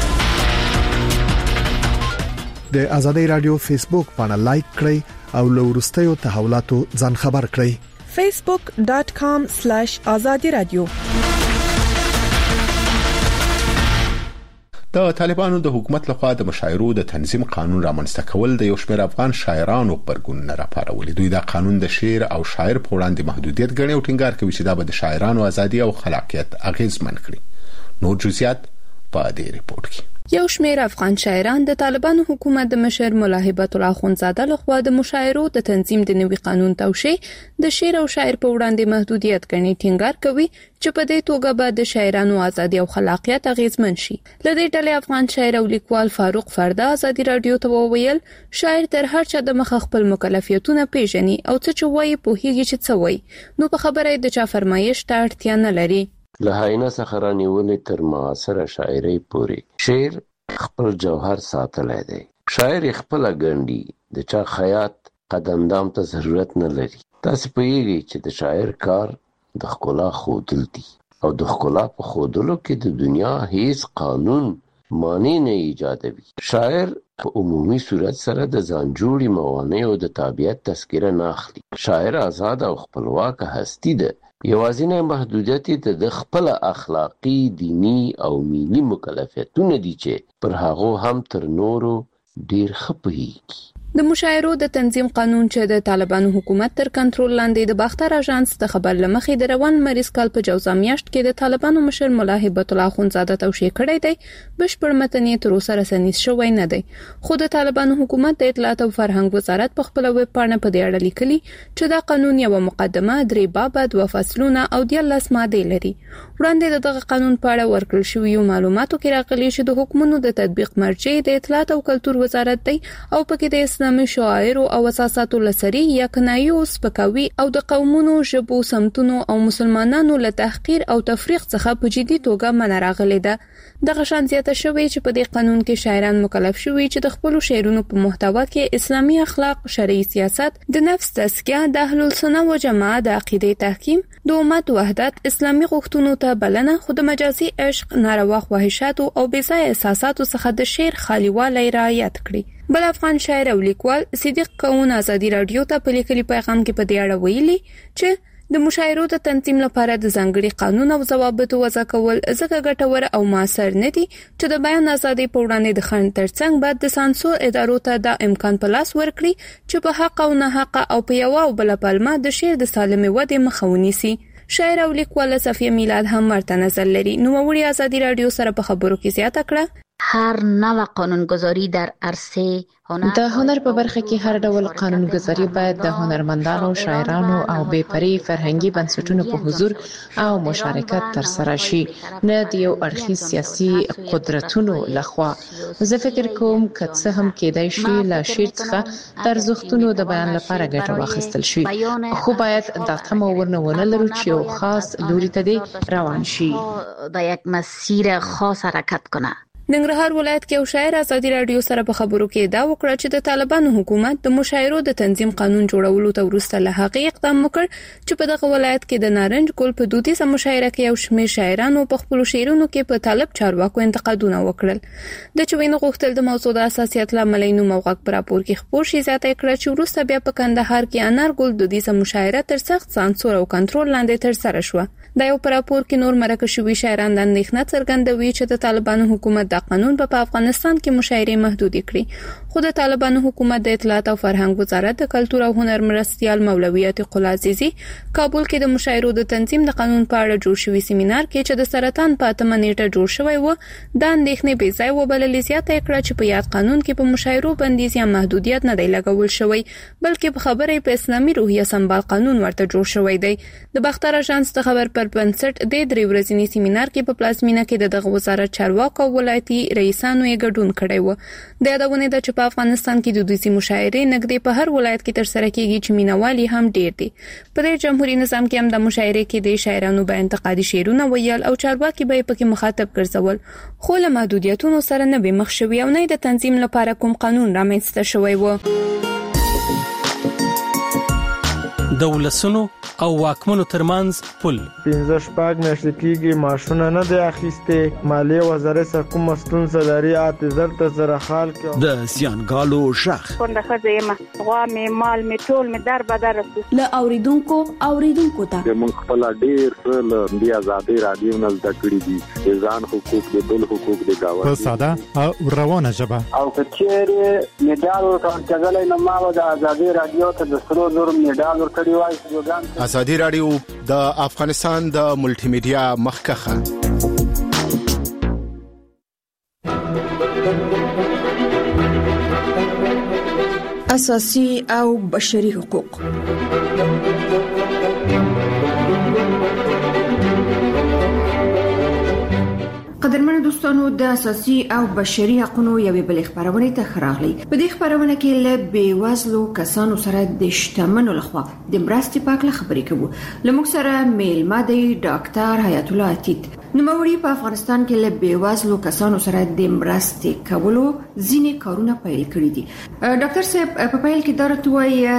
د آزادۍ رادیو فیسبوک باندې لایک کړئ او له وروستیو تحولاتو ځان خبر کړئ. facebook.com/azadi radio. د طالبانو د حکومت لخوا د مشاعرو د تنظیم قانون رامنځته کول د یو شمېر افغان شاعرانو غبرګون نه راپارولې. دوی دا قانون د شعر او شاعر په وړاندې محدودیت ګڼي او ټینګار کوي چې دا به د شاعرانو ازادي او خلاقیت اغیزمن کړي. نور جزئیات په دې ریپورت کې. یو شمېر افغان شاعران د طالبانو حکومت د مشر مولا هبت الله اخوندزاده لخوا د مشاعرو د تنظیم د نوي قانون توشیح د شعر او شاعر په وړاندې محدودیت ګڼي ټینګار کوي چې په دې توګه به د شاعرانو ازادي او خلاقیت اغیزمن شي. لدې ډلې افغان شاعر او لیکوال فاروق فردا ازادي رادیو ته وویل شاعر تر هر چا د مخ خپل مکلفیتونه پیژني او څه چې وایي په هیڅ څه وایي نو په خبره د چا فرمایش ته اړتیا نه لري. له هاینه څخه رانیولې تر معاصره شاعرۍ پورې شعر خپل جوهر ساتلی دی. شاعر خپل ګڼي د چا خیاط قدمدام ته ضرورت نه لري. تاسو پوهیږئ چې د شاعر کار د ښکلا ښودل دي او د ښکلا په ښودلو کې د دنیا هیڅ قانون مانع نه ایجادوي. شاعر په عمومي صورت سره د ځان جوړي موانعو د تابعیت تذکره نه اخلي. شاعر آزاد او خپلواک هستی ده. یوازینی محدودیت د خپل اخلاقی، دینی او ملي مکلفیتونه دي چې پر هغه هم تر نورو ډیر خپويږي. د مشاعرو د تنظیم قانون چې د طالبانو حکومت تر کنټرول لاندې د باختر اژانس د خبر لمخې د روان مریض کال په جوزا میاشت کې د طالبانو مشر مولا هبت الله اخوندزاده توشیح کړی دی بشپړ متن یې تر اوسه رسنیز شوی نه دی. خو د طالبانو حکومت د اطلاعات او فرهنګ وزارت په خپل ویب پاڼه په دې اړه لیکلي چې دا قانون یو مقدمه 3 باب 2 فصلونه او 13 ماده لري. وړاندې دغه قانون په اړه ورکړل شوی معلوماتو کې راغلي چې د حکومتونو د تطبیق مرجع د اطلاعات او کلتور وزارت دی او پکې د اسلامي شعائر او اساساتو لسري یا کنایو سپکاوي او د قومونو ژبو سمتونو او مسلمانانو له تحقیر او تفریق څخه په جدي توګه منع راغلي ده. دغه شان زیاته شوی چې په دې قانون کې شاعران مکلف شوي چې د خپل شعرونو په محتوا کې اسلامي اخلاق، شرعي سیاست، د نفس تزکیه، د اهل السنه والجماعه د عقیده تحکیم، د امت وحدت، اسلامي غوښتنو ته بلنه، خود مجازي عشق، ناروا خواهشات او بېځای احساساتو څخه د شعر خالیوالی رعایت کړي. بل افغان شاعر او لیکوال صدیق کون آزادي رادیو ته په لیکلي پیغام کې په دې اړه ویلي چې د مشاعرو د تنظیم لپاره د ځانګړي قانون او ضوابطو وضع کول ځکه ګټور او موثر نه دي چې د بیان ازادي په وړاندې د خنډ ترڅنګ بعد د سانسور ادارو ته د امکان په لاس ورکړي چې په حق او نه حق او په یو او بل پلمه د شعر د سالمه ودې مخه ونیسي. شاعر او لیکوال صفیه میلاد هم ورته نظر لري. نو وړي آزادي رادیو سره په خبرو کې زیاته کړه هر نوع قانونگذاری در عرصه د هنر په برخه کې هر ډول قانونگذاری باید د هنرمندانو، شاعرانو او بېپري فرهنګي بنسټونو په حضور او مشارکت تر سره شي، نه د یو اړخیز سیاسي قدرتونو لخوا. زه فکر کوم که څه هم کېدای شي له شعر څخه د ارزښتونو د بیان لپاره ګټه واخیستل شي، خو باید دا تمه ونه لرو چې یو خاص لوري ته دی روان شي، د یک مسیر خاص حرکت کنه. ننګرهار ولایت کې یو شاعر آزادي رادیو سره په خبرو کې دا وکړه چې د طالبانو حکومت د مشاعرو د تنظیم قانون جوړولو ته وروسته له هغې اقدام وکړ چې په دغه ولایت کې د نارنج ګل په دودیزه مشاعره کې یو شمېر شاعرانو په خپل شعرونو کې په طالب چارواکو انتقادونه وکړل. د چوینو غوښتل د موضوع د اساسیت لامل نو موغق پر راپور کې خبر شي ذاته کړ چې وروسته بیا په کندهار کې انار ګل دودیزه مشاعره تر سخت سانسور او کنټرول لاندې تر سره شو. دا یو راپور کې نور مرکه شوی شاعران د اندېښنه څرګندوي چې د طالبانو حکومت د قانون په افغانستان کې مشاعرې محدود کړي. خو د طالبانو حکومت د اطلاعات او فرهنګ وزارت د کلتور او هنر مرستيال مولوي عتیق الله عزیزي کابل کې د مشاعرو د تنظیم د قانون په اړه جوړ شوی سیمینار کې چې د سرطان په 8 نیټه جوړ شوی و د اندېښنې بې ځای وبلل زیاته کړه چې په یاد قانون کې په مشاعرو بندیز یا محدودیت نه دی لګول شوی بلکې په خبرې په اسلامي روحیه سمبال قانون ورته جوړ شوی دی. د باختر اژانس د خبر پر بنسټ د 3 ورځنی سیمینار کې په پلازمینه کې د وزارت چارواکو ولایتي رئیسانو یې ګډون کړی و. د یادونه ده چې په افغانستان کې د دوی مشاعرې نګدې په هر ولایت کې تر سره کیږي چې مینوالي هم ډیر دي. په دې جمهوریت نظام کې هم د مشاعرې کې د شاعرانو به انتقادي شعرونه ویل او چارواکي به پکې مخاطب ګرځول خو له محدودیتونو سره نه به مخ شوی او نه د تنظیم لپاره کوم قانون رامنځته شوی و. د ولسونو او واکمنو ترمنځ پل. 15 میاشتې کېږي ماشونه نه دی اخیسته، مالیه وزارت څخه کومه ستونزه لري، اعتذار ته سره حال کې د زیانګالو شخ څنګه خځه یم غوا مې مال مې ټول مې در بدر له اوریدونکو ته موږ خپل ډیر له دې آزادۍ رادیو نه زده کړې دي، ځان حقوق دي، بل حقوق دي گاوه په ساده او روانه ژبه. او کچېره میډال ورکړل نه ما د آزادۍ رادیو ته د 300 میډال ورکړی وای. آزادۍ رادیو د افغانستان د ملټي میډیا مخکخه. اساسي او بشري حقوق. قدرمن دوستانو، د اساسي او بشري حقوقو یوې بل خبرونه ته خراغلي. په دې خبرونه کې له بیوزلو کسانو سره د شتمنو لخوا د مرستې په اړه خبرې کوو. لموږ سره میلمه دی ډاکټر حیات الله عتیق. نوموړي په افغانستان کې له بیوزلو کسانو سره د مرستې کولو ځینې کارونه پیل کړي دي. ډاکټر صاحب، په پیل کې درته وایي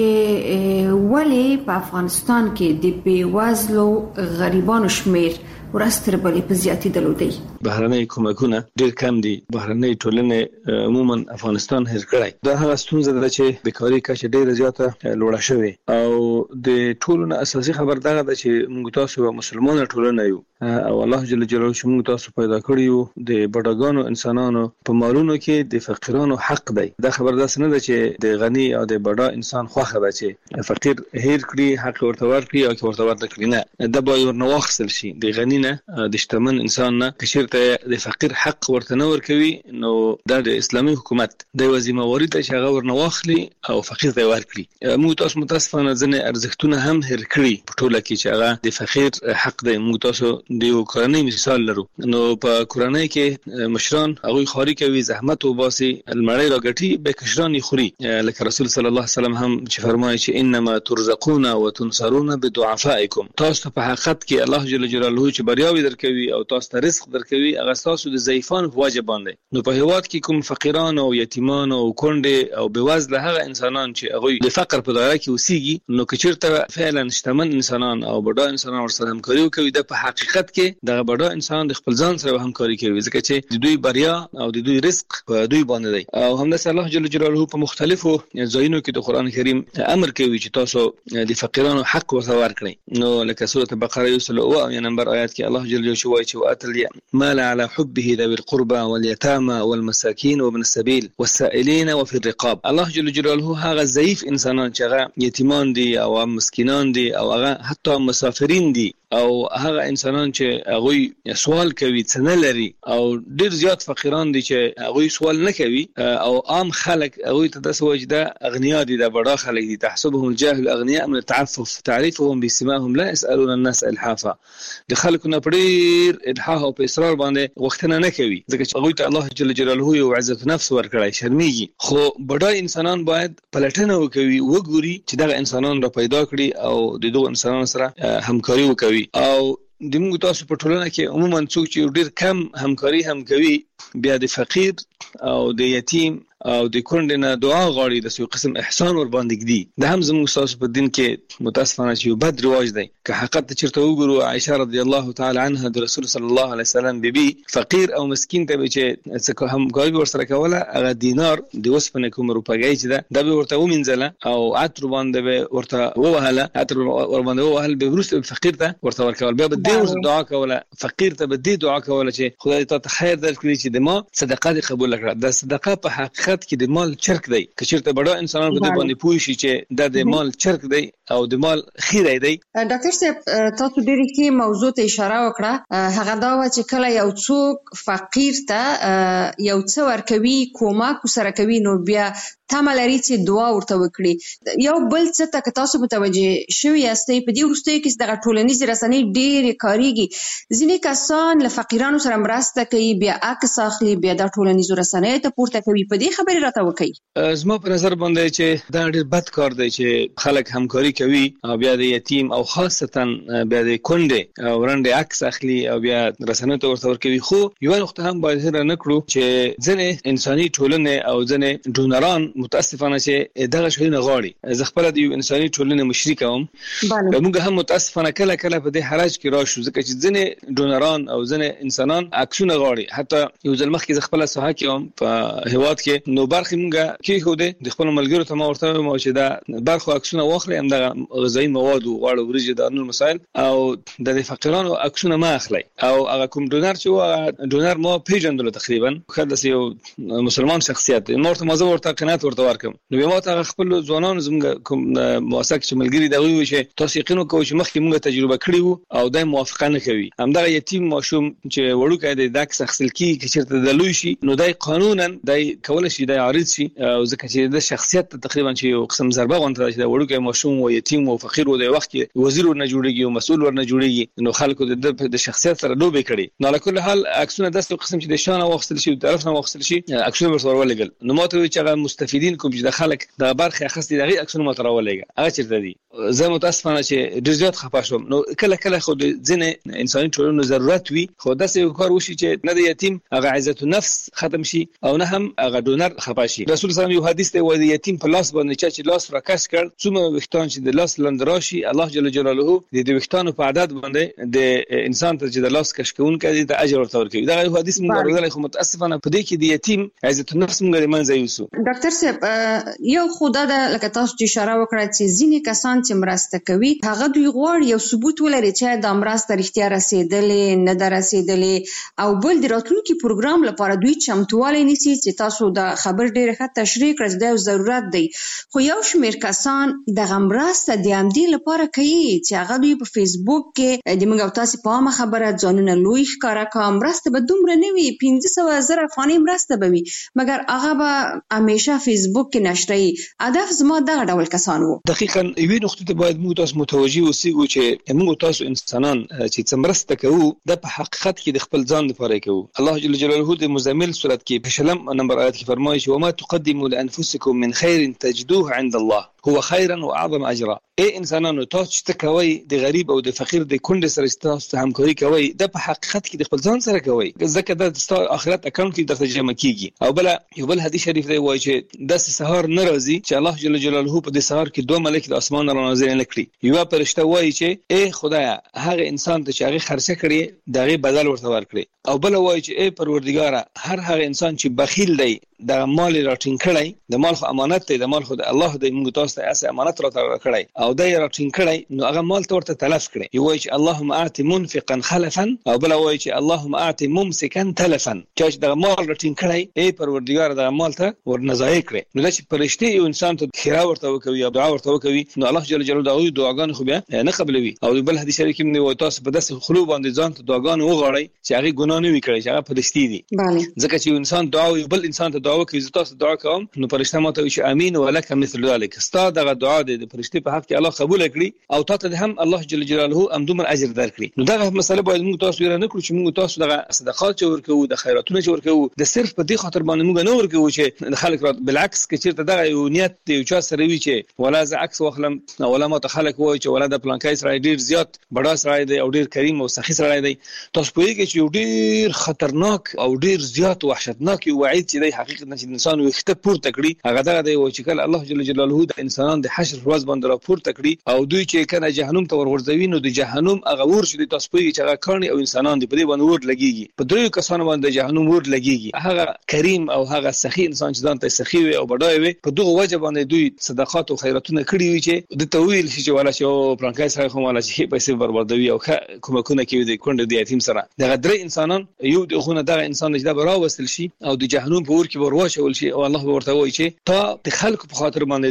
چې ولې په افغانستان کې د بیوزلو غریبانو شمیر ورستر بلې په زیاتېدلو دی. بهرنۍ کومکونه ډېر کم دي، بهرنۍ ټولنې عموما افغانستان هېر کړی. دا هغه ستونزه ده چې بیکاري کچه ډېره زیاته لوړه شوې او د ټولو نه اساسي خبر دغه ده چې موږ تاسو یو مسلمانه ټولنه یو او الله جل جلاله چې موږ تاسو پیدا کړی یو د بډاګانو انسانانو په مالونو کې د فقیرانو حق دی. دا خبر داسې نه ده چې د غني او د بډا انسان خوښه ده چې فقیر هېر کړي، حق ورته ورکړي او که ورته ورته کړي نه، دا باید ورنه واخیستل شي. د غني نه د شتمن انسان نه که چېرته د فقیر حق ورته نه ورکوي نو دا د اسلامي حکومت د یوه ذمهواري ده چې هغه ورنه واخلي او فقیر ته یې ورکړي. موږ تاسو متاسفانه ځینې ارزښتونه هم هېر کړي په ټوله کې چې هغه د فقیر حق دی. موږ تاسو د یو کورنۍ مثال لرو، نو په کورنۍ کې مشران هغوی خواري کوي، زحمت وباسي، المړی راګټي، به کشران یې خوري. لکه رسول صلی الله علیه وسلم هم چې فرمایي چې انما ترزقون وتنصرون بدعفائکم. تاسو په حقیقت کې الله جل جلاله چې بریاوي درکوي او تاسو ته رزق درکوي هغه تاسو د ضعیفانو په وجه باندې. نو په هیواد کې کوم فقیران او یتیمان او کونډې او بېوزله هغه انسانان چې هغوی د فقر په دایره کې اوسېږي، نو که چېرته فعلا شتمن انسانان او بډا انسانان ورسره همکاري وکوي، د په حقیقت کې دغه بډا انسانان د خپل ځان سره همکاري کوي، ځکه چې د دوی بریا او د دوی رزق په دوی باندې دی. او همداسې الله جل جلاله په مختلفو ځایونو کې د قرآن کریم امر کوي چې تاسو د فقیرانو حق ورته ورکړئ. نو لکه سورة بقره 107 نمبر آیات کې الله جل جلاله وایي چې وآتوا المال على حبه ذوي القربى واليتامى والمساكين وابن السبيل والسائلين وفي الرقاب. الله جل جلاله هغه ضعیف انسانان چې هغه یتیمان دي او مسکینان دي او هغه حتی مسافرین دي او هغه انسانان چې هغوی سوال کوي څه نه لري او ډېر زیات فقیران دي چې هغوی سوال نه کوي او عام خلک هغوی ته داسې وایي چې دا اغنیا دي، دا بډا خلک دي. تحسبهم الجاهل اغنیاء من التعفف تعرفهم بسماهم لا يسألون الناس الحافا. د خلکو نه ډېر الحاح او په اصرار باندې غوښتنه نه کوي، ځکه چې هغوی ته الله جل جلاله یو عزت نفس ورکړی، شرمېږي. خو بډا انسانان باید پلټنه وکوي، وګوري چې دغه انسانان را پیدا کړي او د دغو انسانانو سره همکاري وکوي. او د موږ تاسو په ټولنه کې عموما څوک چې ډېر کم همکاري هم کوي، بیا د فقیر او د یتیم او د کونډې نه دعا غواړي، د یو قسم احسان ور باندې ږدي. دا هم زموږ تاسو په دین کې متاسفانه چې یو بد رواج دی. که حقیقت ته چېرته وګورو، عایشه رضی الله تعالی عنها د رسول صلی الله علیه وسلم بیبي فقیر او مسکین ته به چې څه همکاري به ورسره کوله، هغه دینار د اوسپنې کومه روپګۍ چې ده دا به ورته ومینځله او عطر باندې به ورته ووهله، عطر ور باندې ووهل، به وروسته فقیر ته ورته ورکول، بیا به دې ورته دعا کوله، فقیر ته به دې دعا کوله چې خدای تا ته خیر درکړي چې د ما صدقه دې قبول کړه. دا صدقه په حقیقت کې د مال چرک دی. که چېرته بډا انسانان په دې باندې پوه شي چې دا د مال چرک دی او د مال خیری دی. ډاکټر صاحب، تاسو ډېرې ښې موضوع ته اشاره وکړه، هغه دا وه چې کله یو څوک فقیر ته یو څه ورکوي، کومک ورسره کوي، نو بیا تمه لري چې دعا ورته وکړي. یو بل څه ته که تاسو متوجه شوي یاستئ، په دې وروستیو کې دغه ټولنیزې رسنۍ ډېرې کارېږي. ځینې کسان له فقیرانو سره مرسته کوي، بیا عکس اخلي، بیا دا ټولنیزو رسنیو ته پورته کوي. په دې خبرې راته وکړي. زما په نظر باندې چې دا ډېر بد کار دی چې خلک همکاري کوي او بیا د یتیم او خاصتا بیا د کونډې او رنډې عکس اخلي او بیا رسنیو ته ورته ورکوي. خو یو نقطه هم باید هېره نه کړو چې ځینې انساني ټولنې او ځینې ډونران متاسفانه چې دغه شیونه غواړي. زه خپله د یو انساني ټولنې مشري کوم. موږ هم متاسفانه کله کله په دې حرج کې راشو ځکه چې ځینې ډونران او ځینې انسانان عکسونه غواړي. حتی یو ځل مخکې زه خپله ساحه کې وم په هېواد کې، نو برخې موږ کېښودې د خپلو ملګرو ته ما ورته وویل چې دا برخو عکسونه واخلئ، همدغه غذایي مواد و غوړ وریجې دا نور مسایل، او د فقیرانو عکسونه مه اخلئ. او هغه کوم ډونر چې و ډونر ما پیژندلو تقریبا ښه داسې یو مسلمان شخصیت دی. ما ورته قناعت ورته ورکړم. نو بیا ما ته خپلو ځوانانو زموږ کوم موثق چې ملګري دي هغوی وویل چې تاسو یقین وکړئ چې مخکې موږ تجربه کړې وو او دا موافقه نه کوي. همدغه یتیم ماشوم چې وړوکی دی دا عکس اخیستل کېږي که چېرته د لوی شي نو دی قانونا دی کولی شي دی عارض شي، او ځکه چې د شخصیت ته تقریبا چې یو قسم ضربه غونته ده چې د وړوکی ماشوم و یتیم و فقیر و د وخت کې وزیر ورنه جوړېږي او مسؤل ورنه جوړېږي، نو خلکو د شخصیت سره لوبې کړي. نو علی کل حال عکسونه داسې قسم چې د شا نه واخیستل شي د طرف نه واخیستل شي عکسونه ورته ورولېږل. نو ما ته وویل چې هغه مستفیدین کوم چې د خلک دغه برخې اخیستې د هغې عکسونه ما ته راولېږه، هغه چېرته دي؟ زه متاسفانه چې ډېر زیات خفه شوم. نو کله کله خو د ځینې انساني ټولنو ضرورت وي خو داسې یو کار وشي چې نه د یتیم هغه عزت النفس ختم شي او نه هم هغه ډونر خفه شي. رسول صلی الله یو حدیث دی وایي د یتیم په لاس باندې چې لاس راکش کړ څومره ویښتان چې د لاس لاندې راشي الله جل جلاله د ویښتانو په عدد باندې د انسان ته چې د لاس کش کوونکی دی د اجر ورته ورکوي. دا یو حدیث موږ اورېدلی خو متاسفانه په دې کې د یتیم عزت النفس موږ د منځه یوسو. ډاکټر صاحب یو خو دا لکه تاسو چې اشاره وکړه چې ځینې کسان چې مرسته کوي هغه دوی غواړي یو ثبوت ولري چې دا مرسته رښتیا رسېدلې نه ده رسېدلې، او بل د راتلونکي پروګرام لپاره دوی چمتووالی نیسي چې تاسو دا خبر ډېره ښه تشریح کړئ چې دا یو ضرورت دی. خو یو شمېر کسان دغه مرسته د همدې لپاره کوي چې هغه دوی په فیسبوک کې د موږ او تاسې په عامه خبره ځانونه لوی ښکاره کړه، مرسته به دومره نه وي 500,000 افغانۍ مرسته به وي مګر هغه به همیشه فیسبوک کې نشروي. هدف زما دغه ډول کسان وو. دقیقاً یوې نقطې ته باید موږ تاسو متوجه اوسېږو چې موږ تاسو انسانان چې څه مرسته کوو دا په حقیقت کې د خپل ځان لپاره کوو. الله جل جلاله د مزمل سورت کې په 20 نمبر آیت کې فرمایي چې وما تقدموا لانفسکم من خیر تجدوه عند الله هو خیرا واعظم اجرا. ای انسانانو تاسو چې کوي د غریب او د فقیر د کونډې سره تاسو همکاري کوي دا په حقیقت کې د خپل ځان سره کوي ځکه دا د آخرت اکاونټ کې درته جمع کیږي. او بل یو بل حدیث شریف دی وایي چې د سحر ناراضي چې الله جل جلاله په دې سحر کې دوه ملائکه د اسمان را نازل نکړي. یو فرشته وایي چې ای خدایا هغه انسان ته چې هغه خرڅه کړي دغه بدل ورته ورکړي. او بل وایي چې ای پروردګار هغه انسان چې بخیل دی د مال راټینګ کړی د مال خو امانت دی، د مال خو د الله د موږ تاسو ته اسه امانت راته کړی او د راټینګ کړی نو هغه مال ته ورته تلف کړی. یو وایي چې اللهم اعط منفقا خلفا او بل وایي چې اللهم اعط ممسكا تلفا. چې د مال راټینګ کړی ای پروردګار د مال ته ورنځای کړی. نو چې فرشتي یو انسان ته خیره ورته وکوي او دعا ورته وکوي نو الله جل جلاله دغه دعاګان خو بیا نه قبلوي. او بل حدیث شریف کې موږ تاسو په داسې خلو باندې ځان ته دعاګان وغواړي چې هغه ګناه نه وي کړی چې هغه فرشتي دي. ځکه چې انسان دعا او بل انسان ته دعا کوي تاسو دعا کوم نو فرشته ماته وي چې امين ولک مثل ذلك. ستا دغه دعا د فرشتي په حق کې الله قبول کړي او تاسو ته هم الله جل جلاله امدومر اجر درکړي. نو دغه مسله باید موږ تاسو نه کړو چې موږ تاسو دغه صدقات چې ورکوو د خیراتونه چې ورکوو د صرف په دې خاطر باندې موږ نه ورکوو چې خلک بالعکس کې چیرته دغه یو نیت یو چا سره وي چې ولا ز عکس واخلم ولا ما ته خلک وایي چې ولا د پلانکای سره ډیر زیات بڑا سره دی او ډیر کریم او سخی سره دی. تاسو په کې چې ډیر خطرناک او ډیر زیات وحشتناک وعید چې د حقیقت نه انسان وخته پورته کړي هغه دغه دی چې کله الله جل جلاله د انسانان د حشر ورځ باندې را پورته کړي او دوی چې کنه جهنم ته ورغورځوي نو د جهنم هغه ور شي تاسو په چې هغه کړي او انسانان دی په دې باندې ور لګيږي په دریو کسانو باندې جهنم ور لګيږي. هغه کریم او هغه سخی انسان چې ځان ته سخی وي او بډای وي په دغه وجه باندې دوی صدقات او خیراتونه کړي وي چې د تویل شي چې ولا چې پرانکای سره کوم ولا چې پیسې بربادوي او کومکونه کوي د کونډې د یتیم سره دغه درې انسانان یو دغه دغه انسان چې دا براوستل شي او د جهنم په ور کې ورواچول شي او الله ورته وایي چې تا د خلکو په خاطر باندې د نامو په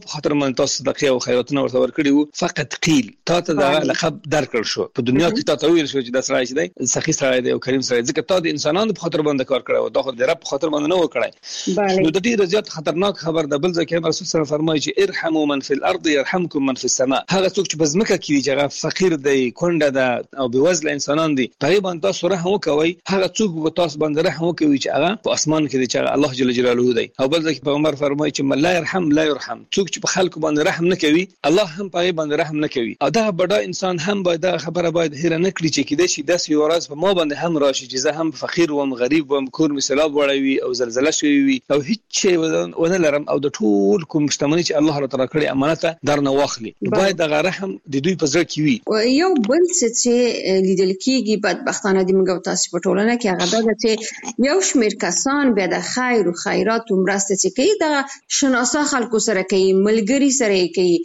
په خاطر باندې تاسو صدقه او خیراتونه ورته ورکړي وو فقط قیل تا ته دا لقب درکړ شو په دنیا کې تا ته ویل شو چې دا سړی دی سخی سړی دی او کریم سړی ځکه تا د انسانانو په خاطر باندې کار کړو دا خو د رب په خاطر باندې نه وکړای نو د دې زیات خطرناک خبر د بل ځکه رسول صلی الله علیه وسلم فرمایي چې ارحموا من فی الارض يرحمكم من فی السماء هغه څوک چې بزمکه کې چې هغه فقیر دی کونډه ده او بوزله انسانان دي تقریبا تاسو رحم وکوي هغه څوک به تاسو باندې رحم وکوي چې هغه په اسمان کې دی چې الله جل جلاله دی او بل ځکه پیغمبر فرمایي چې من لا يرحم لا يرحم څوک چې په خلکو باندې رحم نه کوي الله هم په باندې رحم نه کوي او دا بډا انسان هم باید دا خبره باید هیر نه کړی چې کېدای شي داسې یو ورځ په ما باندې هم راشي چې زه هم فقیر وم غریب وم کور مې سیلاب وړی او زلزله شوی وي او هیڅ شی ونه لرم او د ټول کوم شتمنۍ چې الله تعالی کړی امانت درنه واخلي باید دغه رحم د دوی په زړه کې وي یو بل څه لیدل کېږي بدبختانه د موږ تاسو په ټولنه کې هغه ده چې یو شمېر کسان بیا د خیر او خیرات او مرسته چې کوي د شناسا خلکو سره کوي ملګری سره کوي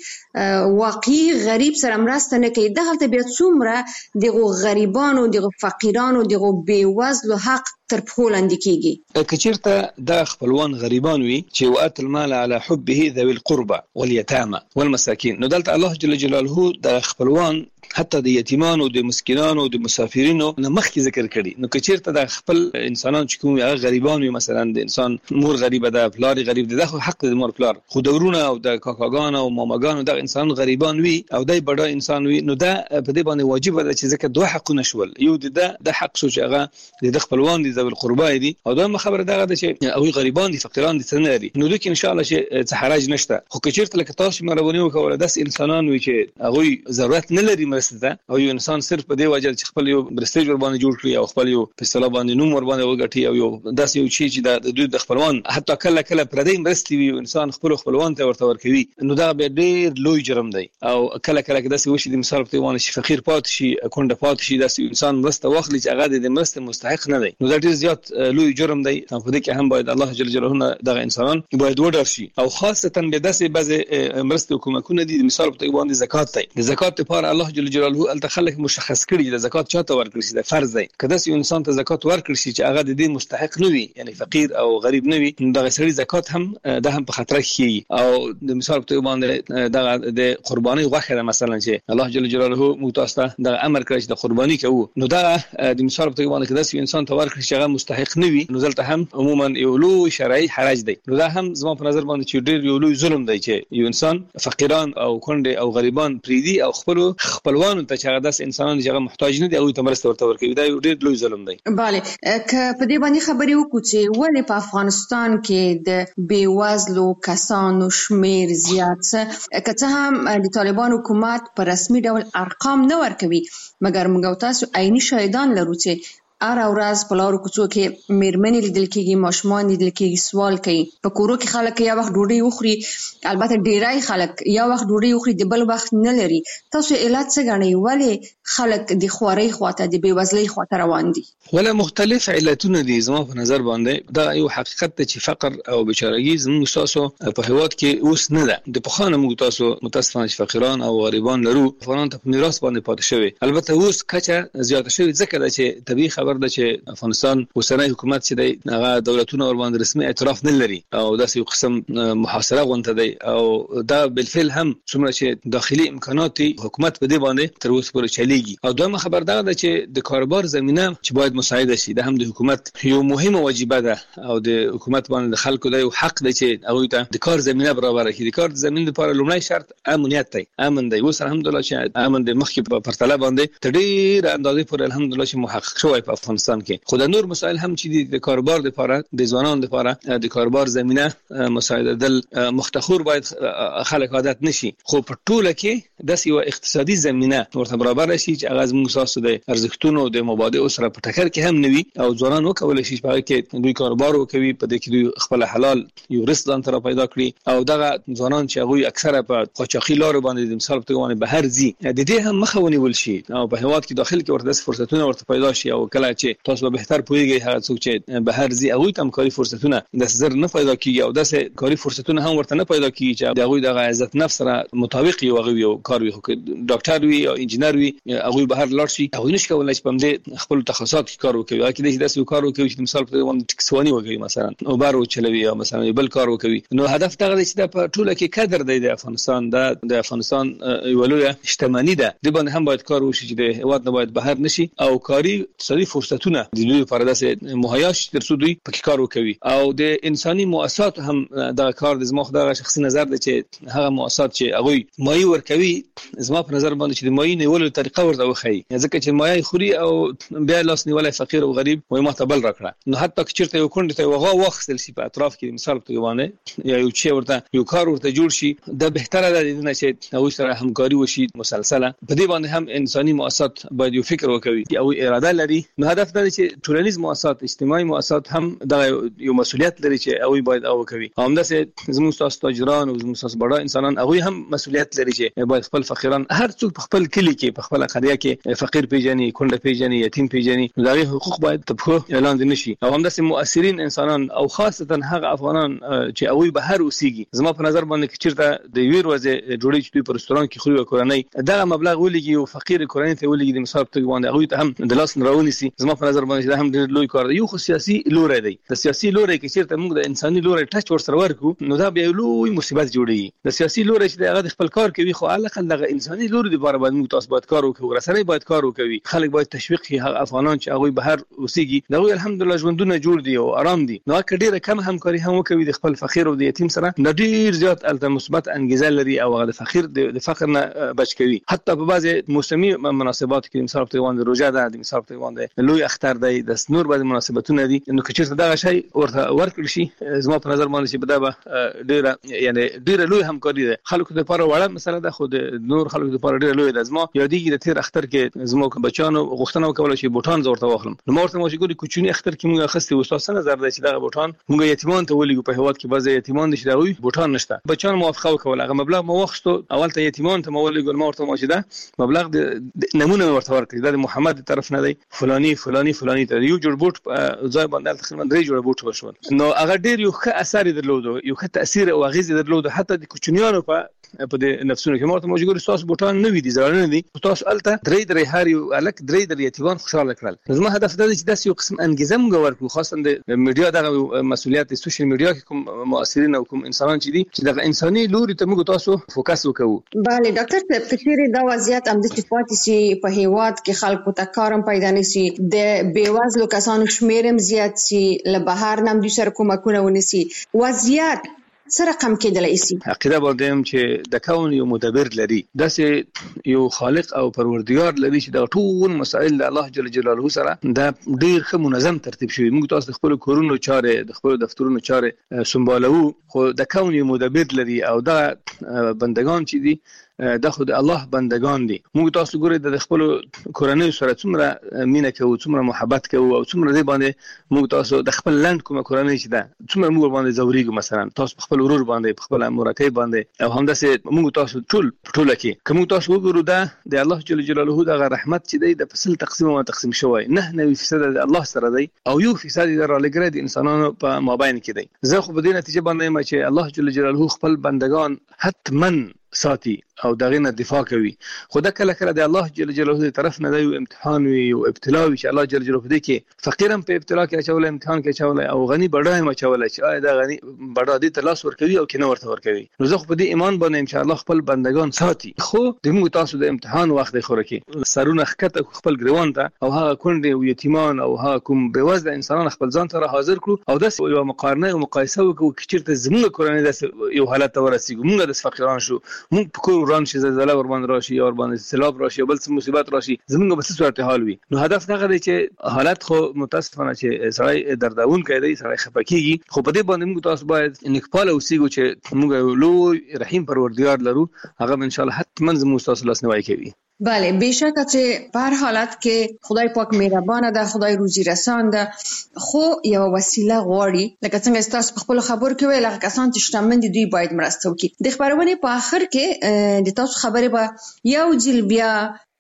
واقعي غریب سره مرسته نه کوي دغه بیا څومره دغه غریبانو دغه فقیرانو دغه بیوزلو حق تر پښو لاندې کیږي کچیرته د خپلوان غریبان وي چې وات المال على حبه ذوي القربى واليتامى والمساكين نو دلته الله جل جلاله د خپلوان حتی د یتیمانو د مسکینانو د مسافرینو نه مخکې ذکر کړي نو کچیرته د خپل انسانان چې کوم هغه غریبان وي مثلا د انسان مور غریبه ده پلار غریب ده خو حق د مور پلار خو دورونه او د کاکاګان او ماماګانو د انسان غریبان وي او دای بډا انسان وي نو دا په دې باندې واجب ده چې ځکه دوه حقونه شول یو د حق شو چې هغه د خپلوان دي ذوي القربى دي او دا خبره ده چې او غریبان دي فقیران دي څنګه دي نو دوی ان شاء الله چې حرج نشته خو کچیرته لکه تاسو مهرباني وکړه داس انسانان وي چې هغه ضرورت نه لري مرسته او یو انسان صرف په دې وجه چې خپل یو برستیج ور باندې جوړ کړي او خپل یو په اصطلاح باندې نوم ور باندې وګټي او یو داس یو شی چې د دوی د خپلوان حتی کله پردې مرستي وي انسان خپلوان ته ورته ورکوي نو دا به ډیر لوی جرم دی او کله داس وشي د مثال په توګه شي فقیر پات شي کونډه پات شي داس انسان مرسته واخلي چې هغه د مرسته مستحق نه دی نو دا ډیر زیات لوی جرم دی په دې کې هم باید الله جل جلاله دغه انسانان باید وډار شي او خاصه به داسې بعض مرسته حکومتونه دي مثال په توګه باندې زکات دی د زکات لپاره الله جل جلاله التخلق مشخص کړي د زکات چاته ورکړي چې د فرض دی کله چې انسان ته زکات ورکړي چې هغه د دې مستحق نه وي یعنی فقیر او غریب نه وي دغه سړي زکات هم د هم په خطر کې او د مثال په توګه باندې د قرباني غوښه مثلا چې الله جل جلاله متاسته د امر کړی چې د قرباني کوو نو دا د مثال په توګه باندې کله چې انسان ته ورکړي چې هغه مستحق نه وي نو ځلته هم عموما یو لوی شرعي حرج دی نو دا هم زما په نظر باندې چې ډیر یو لوی ظلم دی چې یو انسان فقیران او کونډه او غریبان پریدي او خپلوانو ته چې هغه داس انسانان چې هغه محتاج نه دي او ته مرسته ورته ورکوي دا یو ډیر لوی ظلم دی bale که په دې باندې خبرې وکړو چې ولې په افغانستان کې د بیوزلو کسانو شمیر زیات څه که څه هم د طالبان حکومت په رسمي ډول ارقام نه ورکوي مګر موږ تاسو عیني شاهدان لرو چې ار اورز په لارو کوڅو کې میرمنې لیدل کېږي ماشومان لیدل کېږي سوال کوي په کورو کې خلک یا وخت ډوډۍ وخوري البته ډیرای خلک یا وخت ډوډۍ وخوري د بل وخت نه لري تاسو علت څه غنئ ولې خلک د خوارۍ خواته د بیوزلۍ خواته روان دي ولا مختلف علتونه دي زما په نظر باندې دا یو حقیقت دی چې فقر او بیچارهګي زموږ تاسو په هیواد کې اوس نه ده د پخوانه موږ تاسو متاسفانه فقیران او غریبان لرو افغانان ته په میراث باندې پاتې شوی البته اوس کچه زیاته شوی ځکه چې طبيعي خبر ده چې افغانستان اوسنۍ حکومت چې دی هغه دولتونه ور باندې رسمي اعتراف نه لري او داسې یو قسم محاصره غونډه دی او دا بالفعل هم څومره چې داخلي امکانات حکومت په دې باندې تر اوسه پورې چلیږي او دویمه خبر ده چې د کاروبار زمينه چې باید مساعده شي د هم د حکومت یو مهمه واجبه ده او د حکومت باندې د خلکو د حق دی چې هغه ته د کار زمينه برابر کړي د کار زمينه لپاره لومړی شرط امنیت دی امن دی اوس الحمدلله چې امن د مخکې په پرتله باندې تدیر اندازې پر الحمدلله چې محقق شوی په افغانستان کې خو د نور مسائل هم چې د کاروبار لپاره د ځوانانو لپاره د کاروبار زمينه مساعده دل مختخور باید خلک عادت نشي خو په ټوله کې د یو اقتصادي زمينه ورته برابر شي چې هغه موږ اساس د ارزښتونو د مبادئ سره په ټکر کې هم نوي او ځوانان وکولای شي چې دوی کاروبار وکوي په دې کې دوی خپل حلال یو رزق ځان ته پیدا کړي او دغه ځوانان چې هغه اکثره په قاچاقي لارو باندې د مثال په توګه بهر ځي د دې هم مخه ونیول شي او په هیواد کې داخل کې ورته فرصتونه ورته پیدا شي او کله خلک چې تاسو به بهتر پوهیږئ هغه څوک چې بهر زی هغه تم کاری فرصتونه د زر نه پیدا کیږي او داسې کاری فرصتونه هم ورته نه پیدا کیږي چې هغه د عزت نفس سره مطابق یو کار وي ډاکټر وي او انجینر وي هغه بهر لاړ شي هغه نشي کولای چې په دې خپل تخصصات کې کار وکړي هغه کې داسې کار وکړي چې مثال په وند ټکسوانی وکړي مثلا او بارو چلوي او مثلا بل کار وکړي نو هدف دا دی چې د ټوله کې قدر دی د افغانستان د افغانستان یو لوی شتمنۍ ده د باندې هم باید کار وشي چې د هیواد نه باید بهر نشي او کاری اقتصادي فرصتونه د دوی لپاره داسې مهیا شي ترڅو دوی پکې کار وکړي او د انساني مؤسسات هم دا کار د زما خدای شخصي نظر دی چې هغه مؤسسات چې هغه مایي ورکوي زما په نظر باندې چې د مایي نیولو طریقه ورته وخی ځکه چې مایي خوري او بیا لاس نیولای فقیر او غریب وای ما ته بل راکړه نو حتی چې چیرته یو کونډه ته وغه وخت سي په اطراف کې مثال په توګه یا یو چې ورته یو کار ورته جوړ شي د بهتره ده چې هغه سره همکاري وشي مسلسله په دې باندې هم انساني مؤسسات باید یو فکر وکړي او اراده لري نو هدف دا دی چې ټولنیز مؤسسات اجتماعي مؤسسات هم دا یو مسؤلیت لري چې هغه باید او کوي همداسې زموږ تاسو تاجران او زموږ تاسو بڑا انسانان هغه هم مسؤلیت لري چې باید خپل فقیران هر څوک په خپل کلی کې په خپل قريه کې فقیر پیژني کونډه پیژني یتیم پیژني دغه حقوق باید په اعلان دي نشي او همداسې مؤثرین انسانان او خاصتا هغه افغانان چې هغه بهر اوسېږي زما په نظر باندې چې چیرته د ویر وځي جوړی چې په رستوران کې خوري کورنۍ دا مبلغ ولګي او فقیر کورنۍ ته ولګي د مثال په توګه باندې هغه ته هم د لاس نراونی سي زما په نظر باندې دا هم ډېر لوی کار دی یو خو سیاسي لوري دی د سیاسي لوري کې چیرته موږ د انساني لوري ټچ ورسره ورکو نو دا بیا لوی مصیبت جوړي د سیاسي لوري چې هغه خپل کار کوي خو علاقه دغه انساني لوري لپاره باید موږ تاسو باید کار وکړو رسنۍ باید کار وکړي خلک باید تشویق کړي هغه افغانان چې هغه بهر اوسېږي دا الحمدلله ژوندونه جوړ دي او آرام دي نو کډیره کم همکاري هم وکوي د خپل فقیر او د یتیم سره د ډیر زیات الته مثبت انګیزه لري او هغه د فقیر د فقر نه بچ کوي حتی په بعضي موسمي مناسبات کې مثال په توګه روزه ده د مثال په توګه لوی اختر دی د نور بعضي مناسبتونه دي نو کچې دا شی ورته ورکړي شي زما په نظر باندې چې بده ډیره یعنی ډیره لوی همکاري ده خلکو د لپاره وړه مثلا د خود نور خلکو د لپاره ډیره لوی ده زما یادېږي د تیر اختر کې زما بچانو غوښتنه وکوله چې بوټان زورته واخلم نو مرته مو چې ګوري کوچنی اختر کې موږ اخستې استاد نظر دی چې دا بوټان موږ یتیمان ته ولګو په هواد کې بعضي یتیمان دي چې دا وي بوټان نشته بچان موافقه وکوله هغه مبلغ مو وخت اول ته یتیمان ته مو ولګو مرته مو چې دا مبلغ د نمونه ورته ورکړي دا محمد طرف نه دی فلانی ته یو جوړ بوټ ځای باندې تقریبا 3 جوړ بوټ وشول نو هغه ډیر یو ښه اثر درلود یو ښه تاثیر او غیزه درلود حتی د کوچنیانو په نفسونو کې مرته موجود تاسو بوټان نه وي دي ځان نه دي تاسو الته درې هر یو الک درې یتیمان خوشاله کړل زما هدف دا دی چې داسې یو قسم انګیزه موږ ورکړو خاصه د میډیا دغه مسؤلیت د سوشل میډیا کې کوم مؤثرین او کوم انسانان چې دي چې دغه انساني لوري ته موږ تاسو فوکس وکړو bale ډاکټر صاحب کچېرې دا وضعیت هم د صفاتي سي په هیواد کې خلکو ته کارم پیدا نشي د بیوازلو کسانو شمیرم زیات سي له بهر نم د سر کومکونه ونسي وضعیت سره کم کېدلای شي عقیده باندې چې د کون یو مدبر لري داسې یو خالق او پروردگار لري چې د ټول مسائل الله جل جلاله سره د ډیر ښه منظم ترتیب شوی موږ تاسو د خپل کورونو چاره د خپل دفترونو چاره سمبالو خو د کون یو مدبر لري او دا بندگان چې دي د خود الله بندگان دي موږ تاسو ګورئ د خپل کورنۍ سره څومره مینه کوو څومره محبت کوو او څومره دې باندې موږ تاسو د خپل لاند کومه کورنۍ چې ده څومره موږ باندې زوريګو مثلا تاسو خپل ورور باندې خپل مراتب باندې او همداسې موږ تاسو ټول کې کوم تاسو وګورو دا د الله جل جلاله د رحمت چې دی د فصل تقسیم شوی 9% د الله سره دی او 1% د رالګره د انسانانو په مابین کې دی زه خو په دې نتیجه باندې چې الله جل جلاله خپل بندگان حتما ساتي او دغه نه دفاع کوي خدا کله د الله جل جلاله دی طرف نه دی امتحان وي او ابتلا وي چې الله جل جلاله دې کې فقیرم په ابتلا کې اچول امتحان کې اچول او غني بډای مچول چې دا غني بډا دې تلاش ور کوي او کینه ورته ور کوي نو زه په دې ایمان باندې ان شاء الله خپل بندگان ساتي خو د موږ تاسو د امتحان وخت خور کې سرونه خکته خپل ګریوان ته او هغه کونډې او یتیمان او هغه کوم بیوزله انسانان خپل ځان ته حاضر کړو او د یو مقارنه او مقایسه وکړو چې چیرته زموږ کورنۍ د یو حالت ته ورسیږو موږ د فقیران شو موږ په کور وران شي زلزلہ ور باندې راشي او ور باندې سیلاب راشي بل څه مصیبت راشي زموږ به څه صورت حال وي نو هدف دا غواړي چې حالت خو متاسفانه چې سړی درداون کوي سړی خپکیږي خو په دې باندې موږ تاسو باید نکپاله اوسېږو چې موږ لوی رحیم پروردگار لرو هغه ان شاء الله حتما زموږ تاسو لاسنیوي کوي بله بهشکه چې په هر حالت کې خدای پاک مهربان ده خدای روزي رسان ده خو یو وسیله غواړي لکه څنګه تاسو په خپل خبر کې ویل هغه کسان چې شتمن دي دوی باید مرسته وکړي د خبرونه په اخر کې د تاسو خبره به یو ځل بیا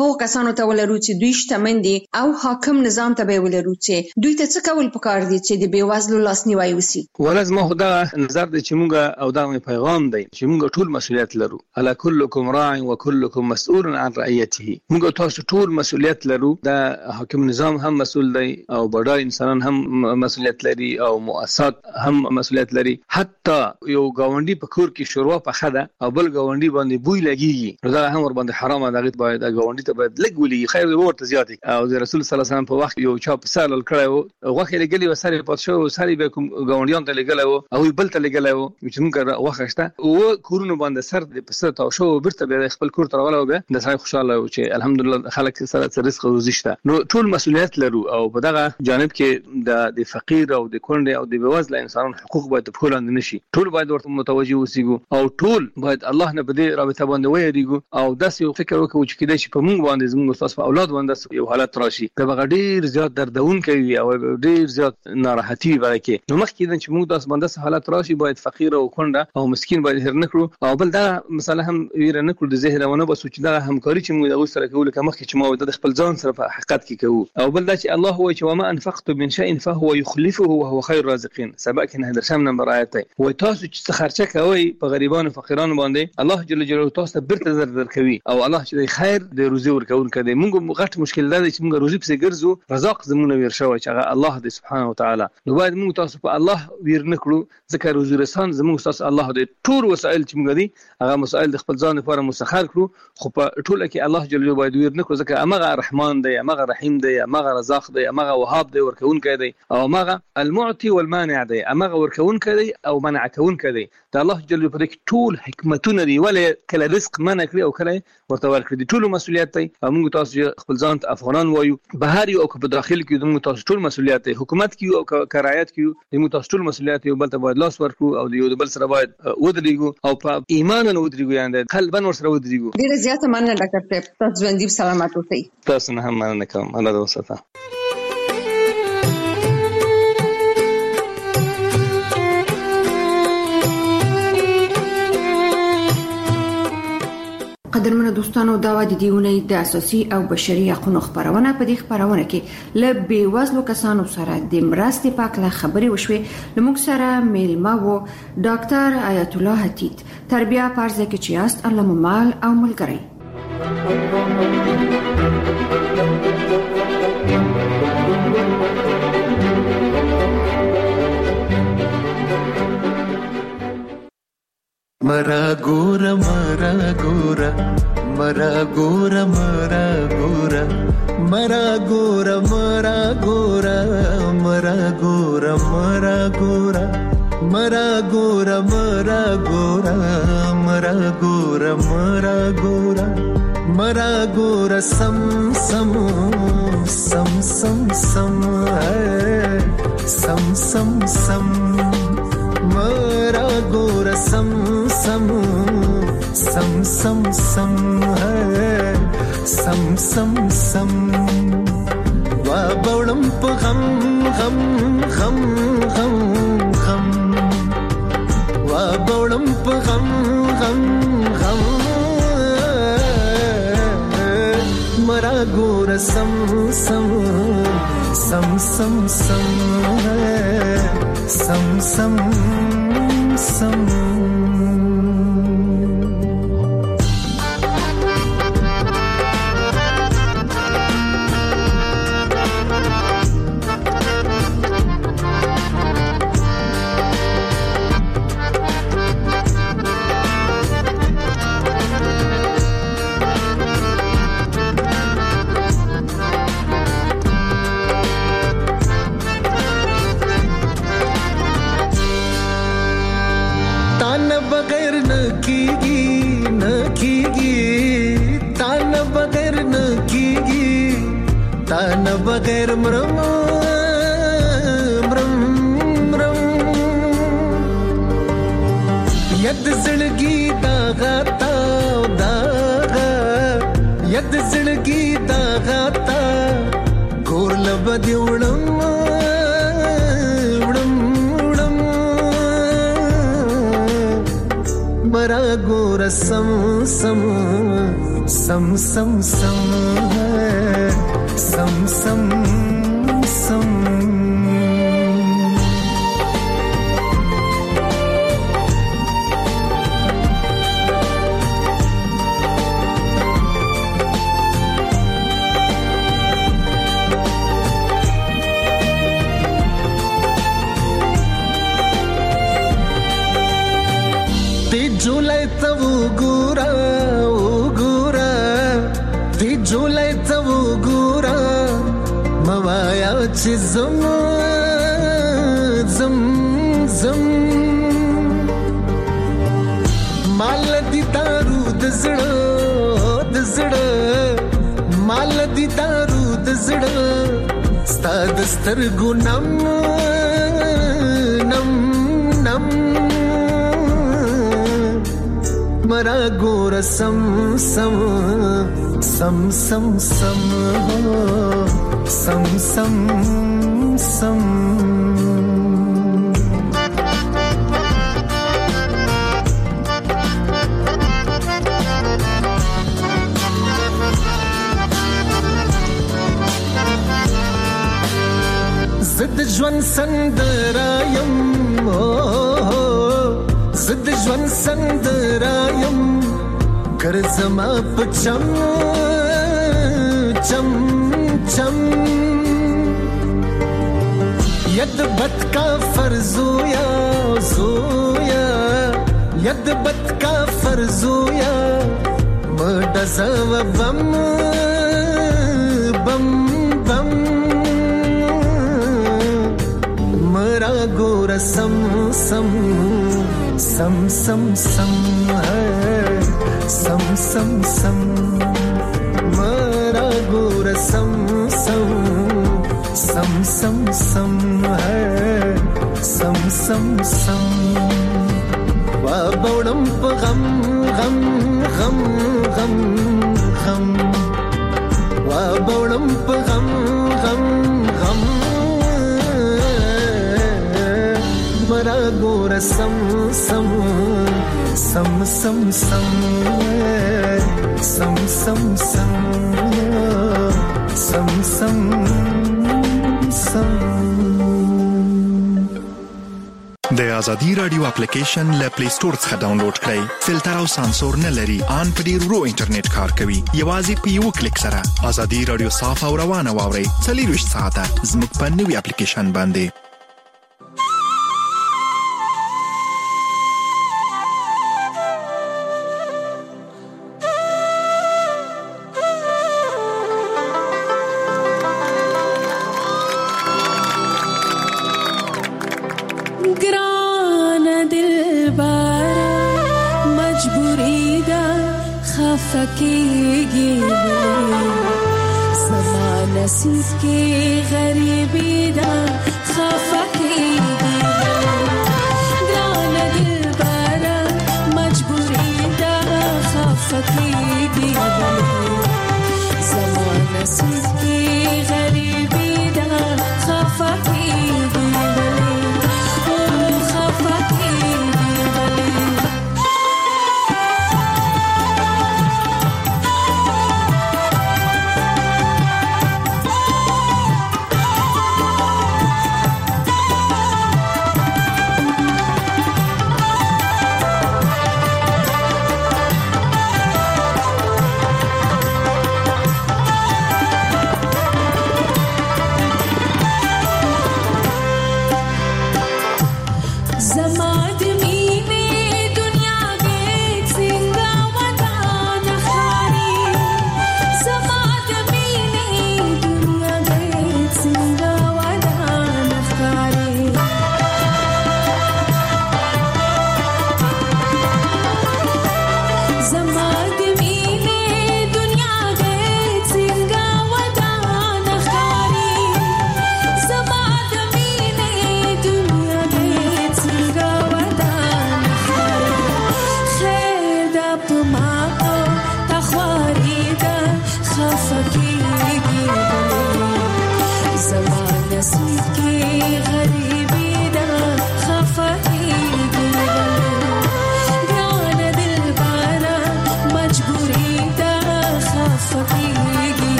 هغو کسانو ته ولرو چې دوی شتمن دي او حاکم نظام ته به ولرو چې دوی ته څه کول پکار دي چې د بیوزلو لاسنیوی وشي؟ ولازم خدا نظر دی چې موږ او دا پیغام دی چې موږ ټول مسؤلیت لرو. الا كلكم راع وكلكم مسؤول عن رعيته. موږ تاسو ټول مسؤلیت لرو. دا حاکم نظام هم مسؤل دی او بډای انسانان هم مسؤلیت لري او مؤسسات هم مسؤلیت لري. حتی یو گاونډي په کور کې شوروا پخه ده او بل گاونډي باندې بوی لګيږي نو دا هم ور باندې حرامه ده. باید گاونډي ته باید لګولي خیر ورته زیات او د رسول صلی الله علیه وسلم په وخت یو چا په سال کړو غوخه لګلی و ساري پات شو ساري به کوم گاونډیان ته لګلو او بل ته لګلو چې موږ وخښته او کورونو باندې سر د پسته تاو شو برته به خپل کور تر غلو به د سای خوشاله او چې الحمدلله خلک سره رزق روزي شته. نو ټول مسؤلیت لرو او په دغه جانب کې د فقیر او د کونډې او د بېوزله انسانانو حقوق باید په لاندې نشي. ټول باید ورته متوجه اوسېږو او ټول باید الله نه بده رابطه باندې ويریږو او داسې فکر وکړو چې کله چې په موږ باندې زموږ استاد په اولاد باندې یو حالت راشي دا ډیر زیات دردون کوي او ډیر زیات ناراحتي ورکه. نو مخکې چې موږ داس باندې حالت راشي باید فقیر او کونډه او مسکین باید هر نکړو او بل دا مثلا هم ویره نکړو د ذهن ونه بس چې دا همکاري چې موږ د سره کوو کوم چې ما د خپل ځان سره په حقیقت کې کوو او بل دا چې الله هو چې وما انفقت من شيء فهو يخلفه وهو خير الرازقين. سبق نه درشم نمبر آیت وي تاسو چې خرچه کوي په غریبانو فقیرانو باندې الله جل جلاله تاسو برته زر کوي او الله چې خیر د روزي ورکون کړي. موږ غټ مشکل دا چې موږ روزي په ګرځو رزاق زمونه وير شوی چې الله دې سبحانه وتعالى. نو باید موږ تاسو په الله وير نکړو ځکه روزي رسان زموږ تاسو الله دې ټول وسایل چې موږ دي هغه مسائل د خپل ځان لپاره مسخر کړو خو په ټوله کې الله جل جلاله باید وير نکړو ځکه امغه رحمان دی امغه رحیم دی امغه رزاق دی امغه وهاب دی ورکون کړي دی او امغه المعطي والمانع دی امغه ورکون کړي او منع کون کړي. دا الله جل جلاله په ټول حکمتونه دی ولې کله رزق منع کړی او کله ورته ورکړي. ټول مسؤلیت دی موږ تاسو خپل ځان افغانان وایو بهر او په داخل کې موږ تاسو ټول مسؤلیت دی حکومت کې او کرایت کې موږ تاسو ټول مسؤلیت یو بل ته باید لاس ورکړو او یو بل سره باید ودرېږو او په ایمان نه ودرېږو یعنی قلبا ور سره ودرېږو. ډیره زیاته مننه ډاکټر صاحب تاسو ژوندۍ سلامات اوسئ. تاسو نه هم مننه کوم. الله دې وساته. قدرمنو دوستانو دا و د دیونې د اساسي او بشري حقوقو خبرونه په دې خبرونه کې ل بیوزلو کسانو سره د مرستې په اړه خبرې وشوي. لموږ سره میلمه وو ډاکټر آیت الله حتیت تربیه پارزه کې چې است الله مال او ملګری. مرا ګورا مرا ګورا مرا ګورا مرا ګورا مرا ګورا مرا ګورا مرا ګورا مرا ګورا مرا ګورا مرا ګورا مرا ګورا مرا ګورا مرا ګورا سم سم سم سم سم سم سم سم مرا ګورا سم سم سم سم سم سم سم سم وا بولم په غم غم غم غم غم وا بولم په غم غم غم مرا ګور سم سم سم سم سم سم سم سم बगैर मरम मरम मरम यद जिंदगी दागाता दागा यद जिंदगी दागाता गोर लबदी उड़म उड़म उड़म मरा गोर सम सम सम सम सम सम सम सम जुलाई तब गुरा ती जुलाई तब गुरा मवाया ची zam zam zam माल दी दारू दजड़ा माल दी दारू दजड़ा स्ता दस्तर गुनम नम नम मरा गोर सम सम सम सम सम सम सम सम زد جوان سندرایم زد جوان سندرایم کرزما پچم چم چم ید بد کا فرزویا زویا ید بد کا فرزویا مدزا بم بم بم मरा गोरा सम सम सम सम सम है सम सम सम मरा गोरा सम सम सम सम सम है सम सम सम वा बौड़म गम गम गम गम गम वा बौड़म गम गम गम मरा गोरा सम सम सम सम सम सम सम सम सम सम सम د آزادی رادیو اپلیکیشن له پلی سٹور څخه ډاونلوډ کړئ. فلټر او سانسور نه لري. ان په ډیر ورو انټرنیټ کار کوي. یوازې په یو کلیک سره آزادی رادیو صاف او روانه واورئ. 24 ساعته زموږ په نوې اپلیکیشن باندې. फकीगी समा नसीब की गरीबी दा खफकीगी ग्रान दिल बारा मजबूरी दा खफकीगी समा नसीब की गरीबी दा खफकीगी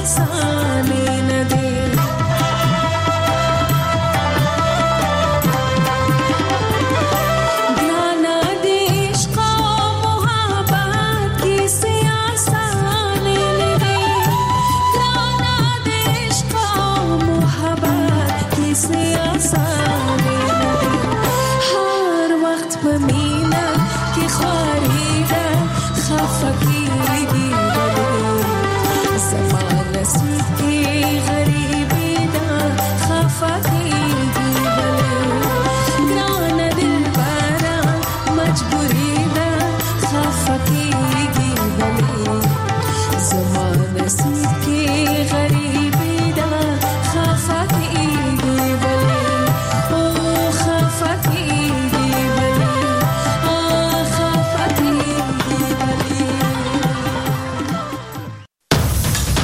आसान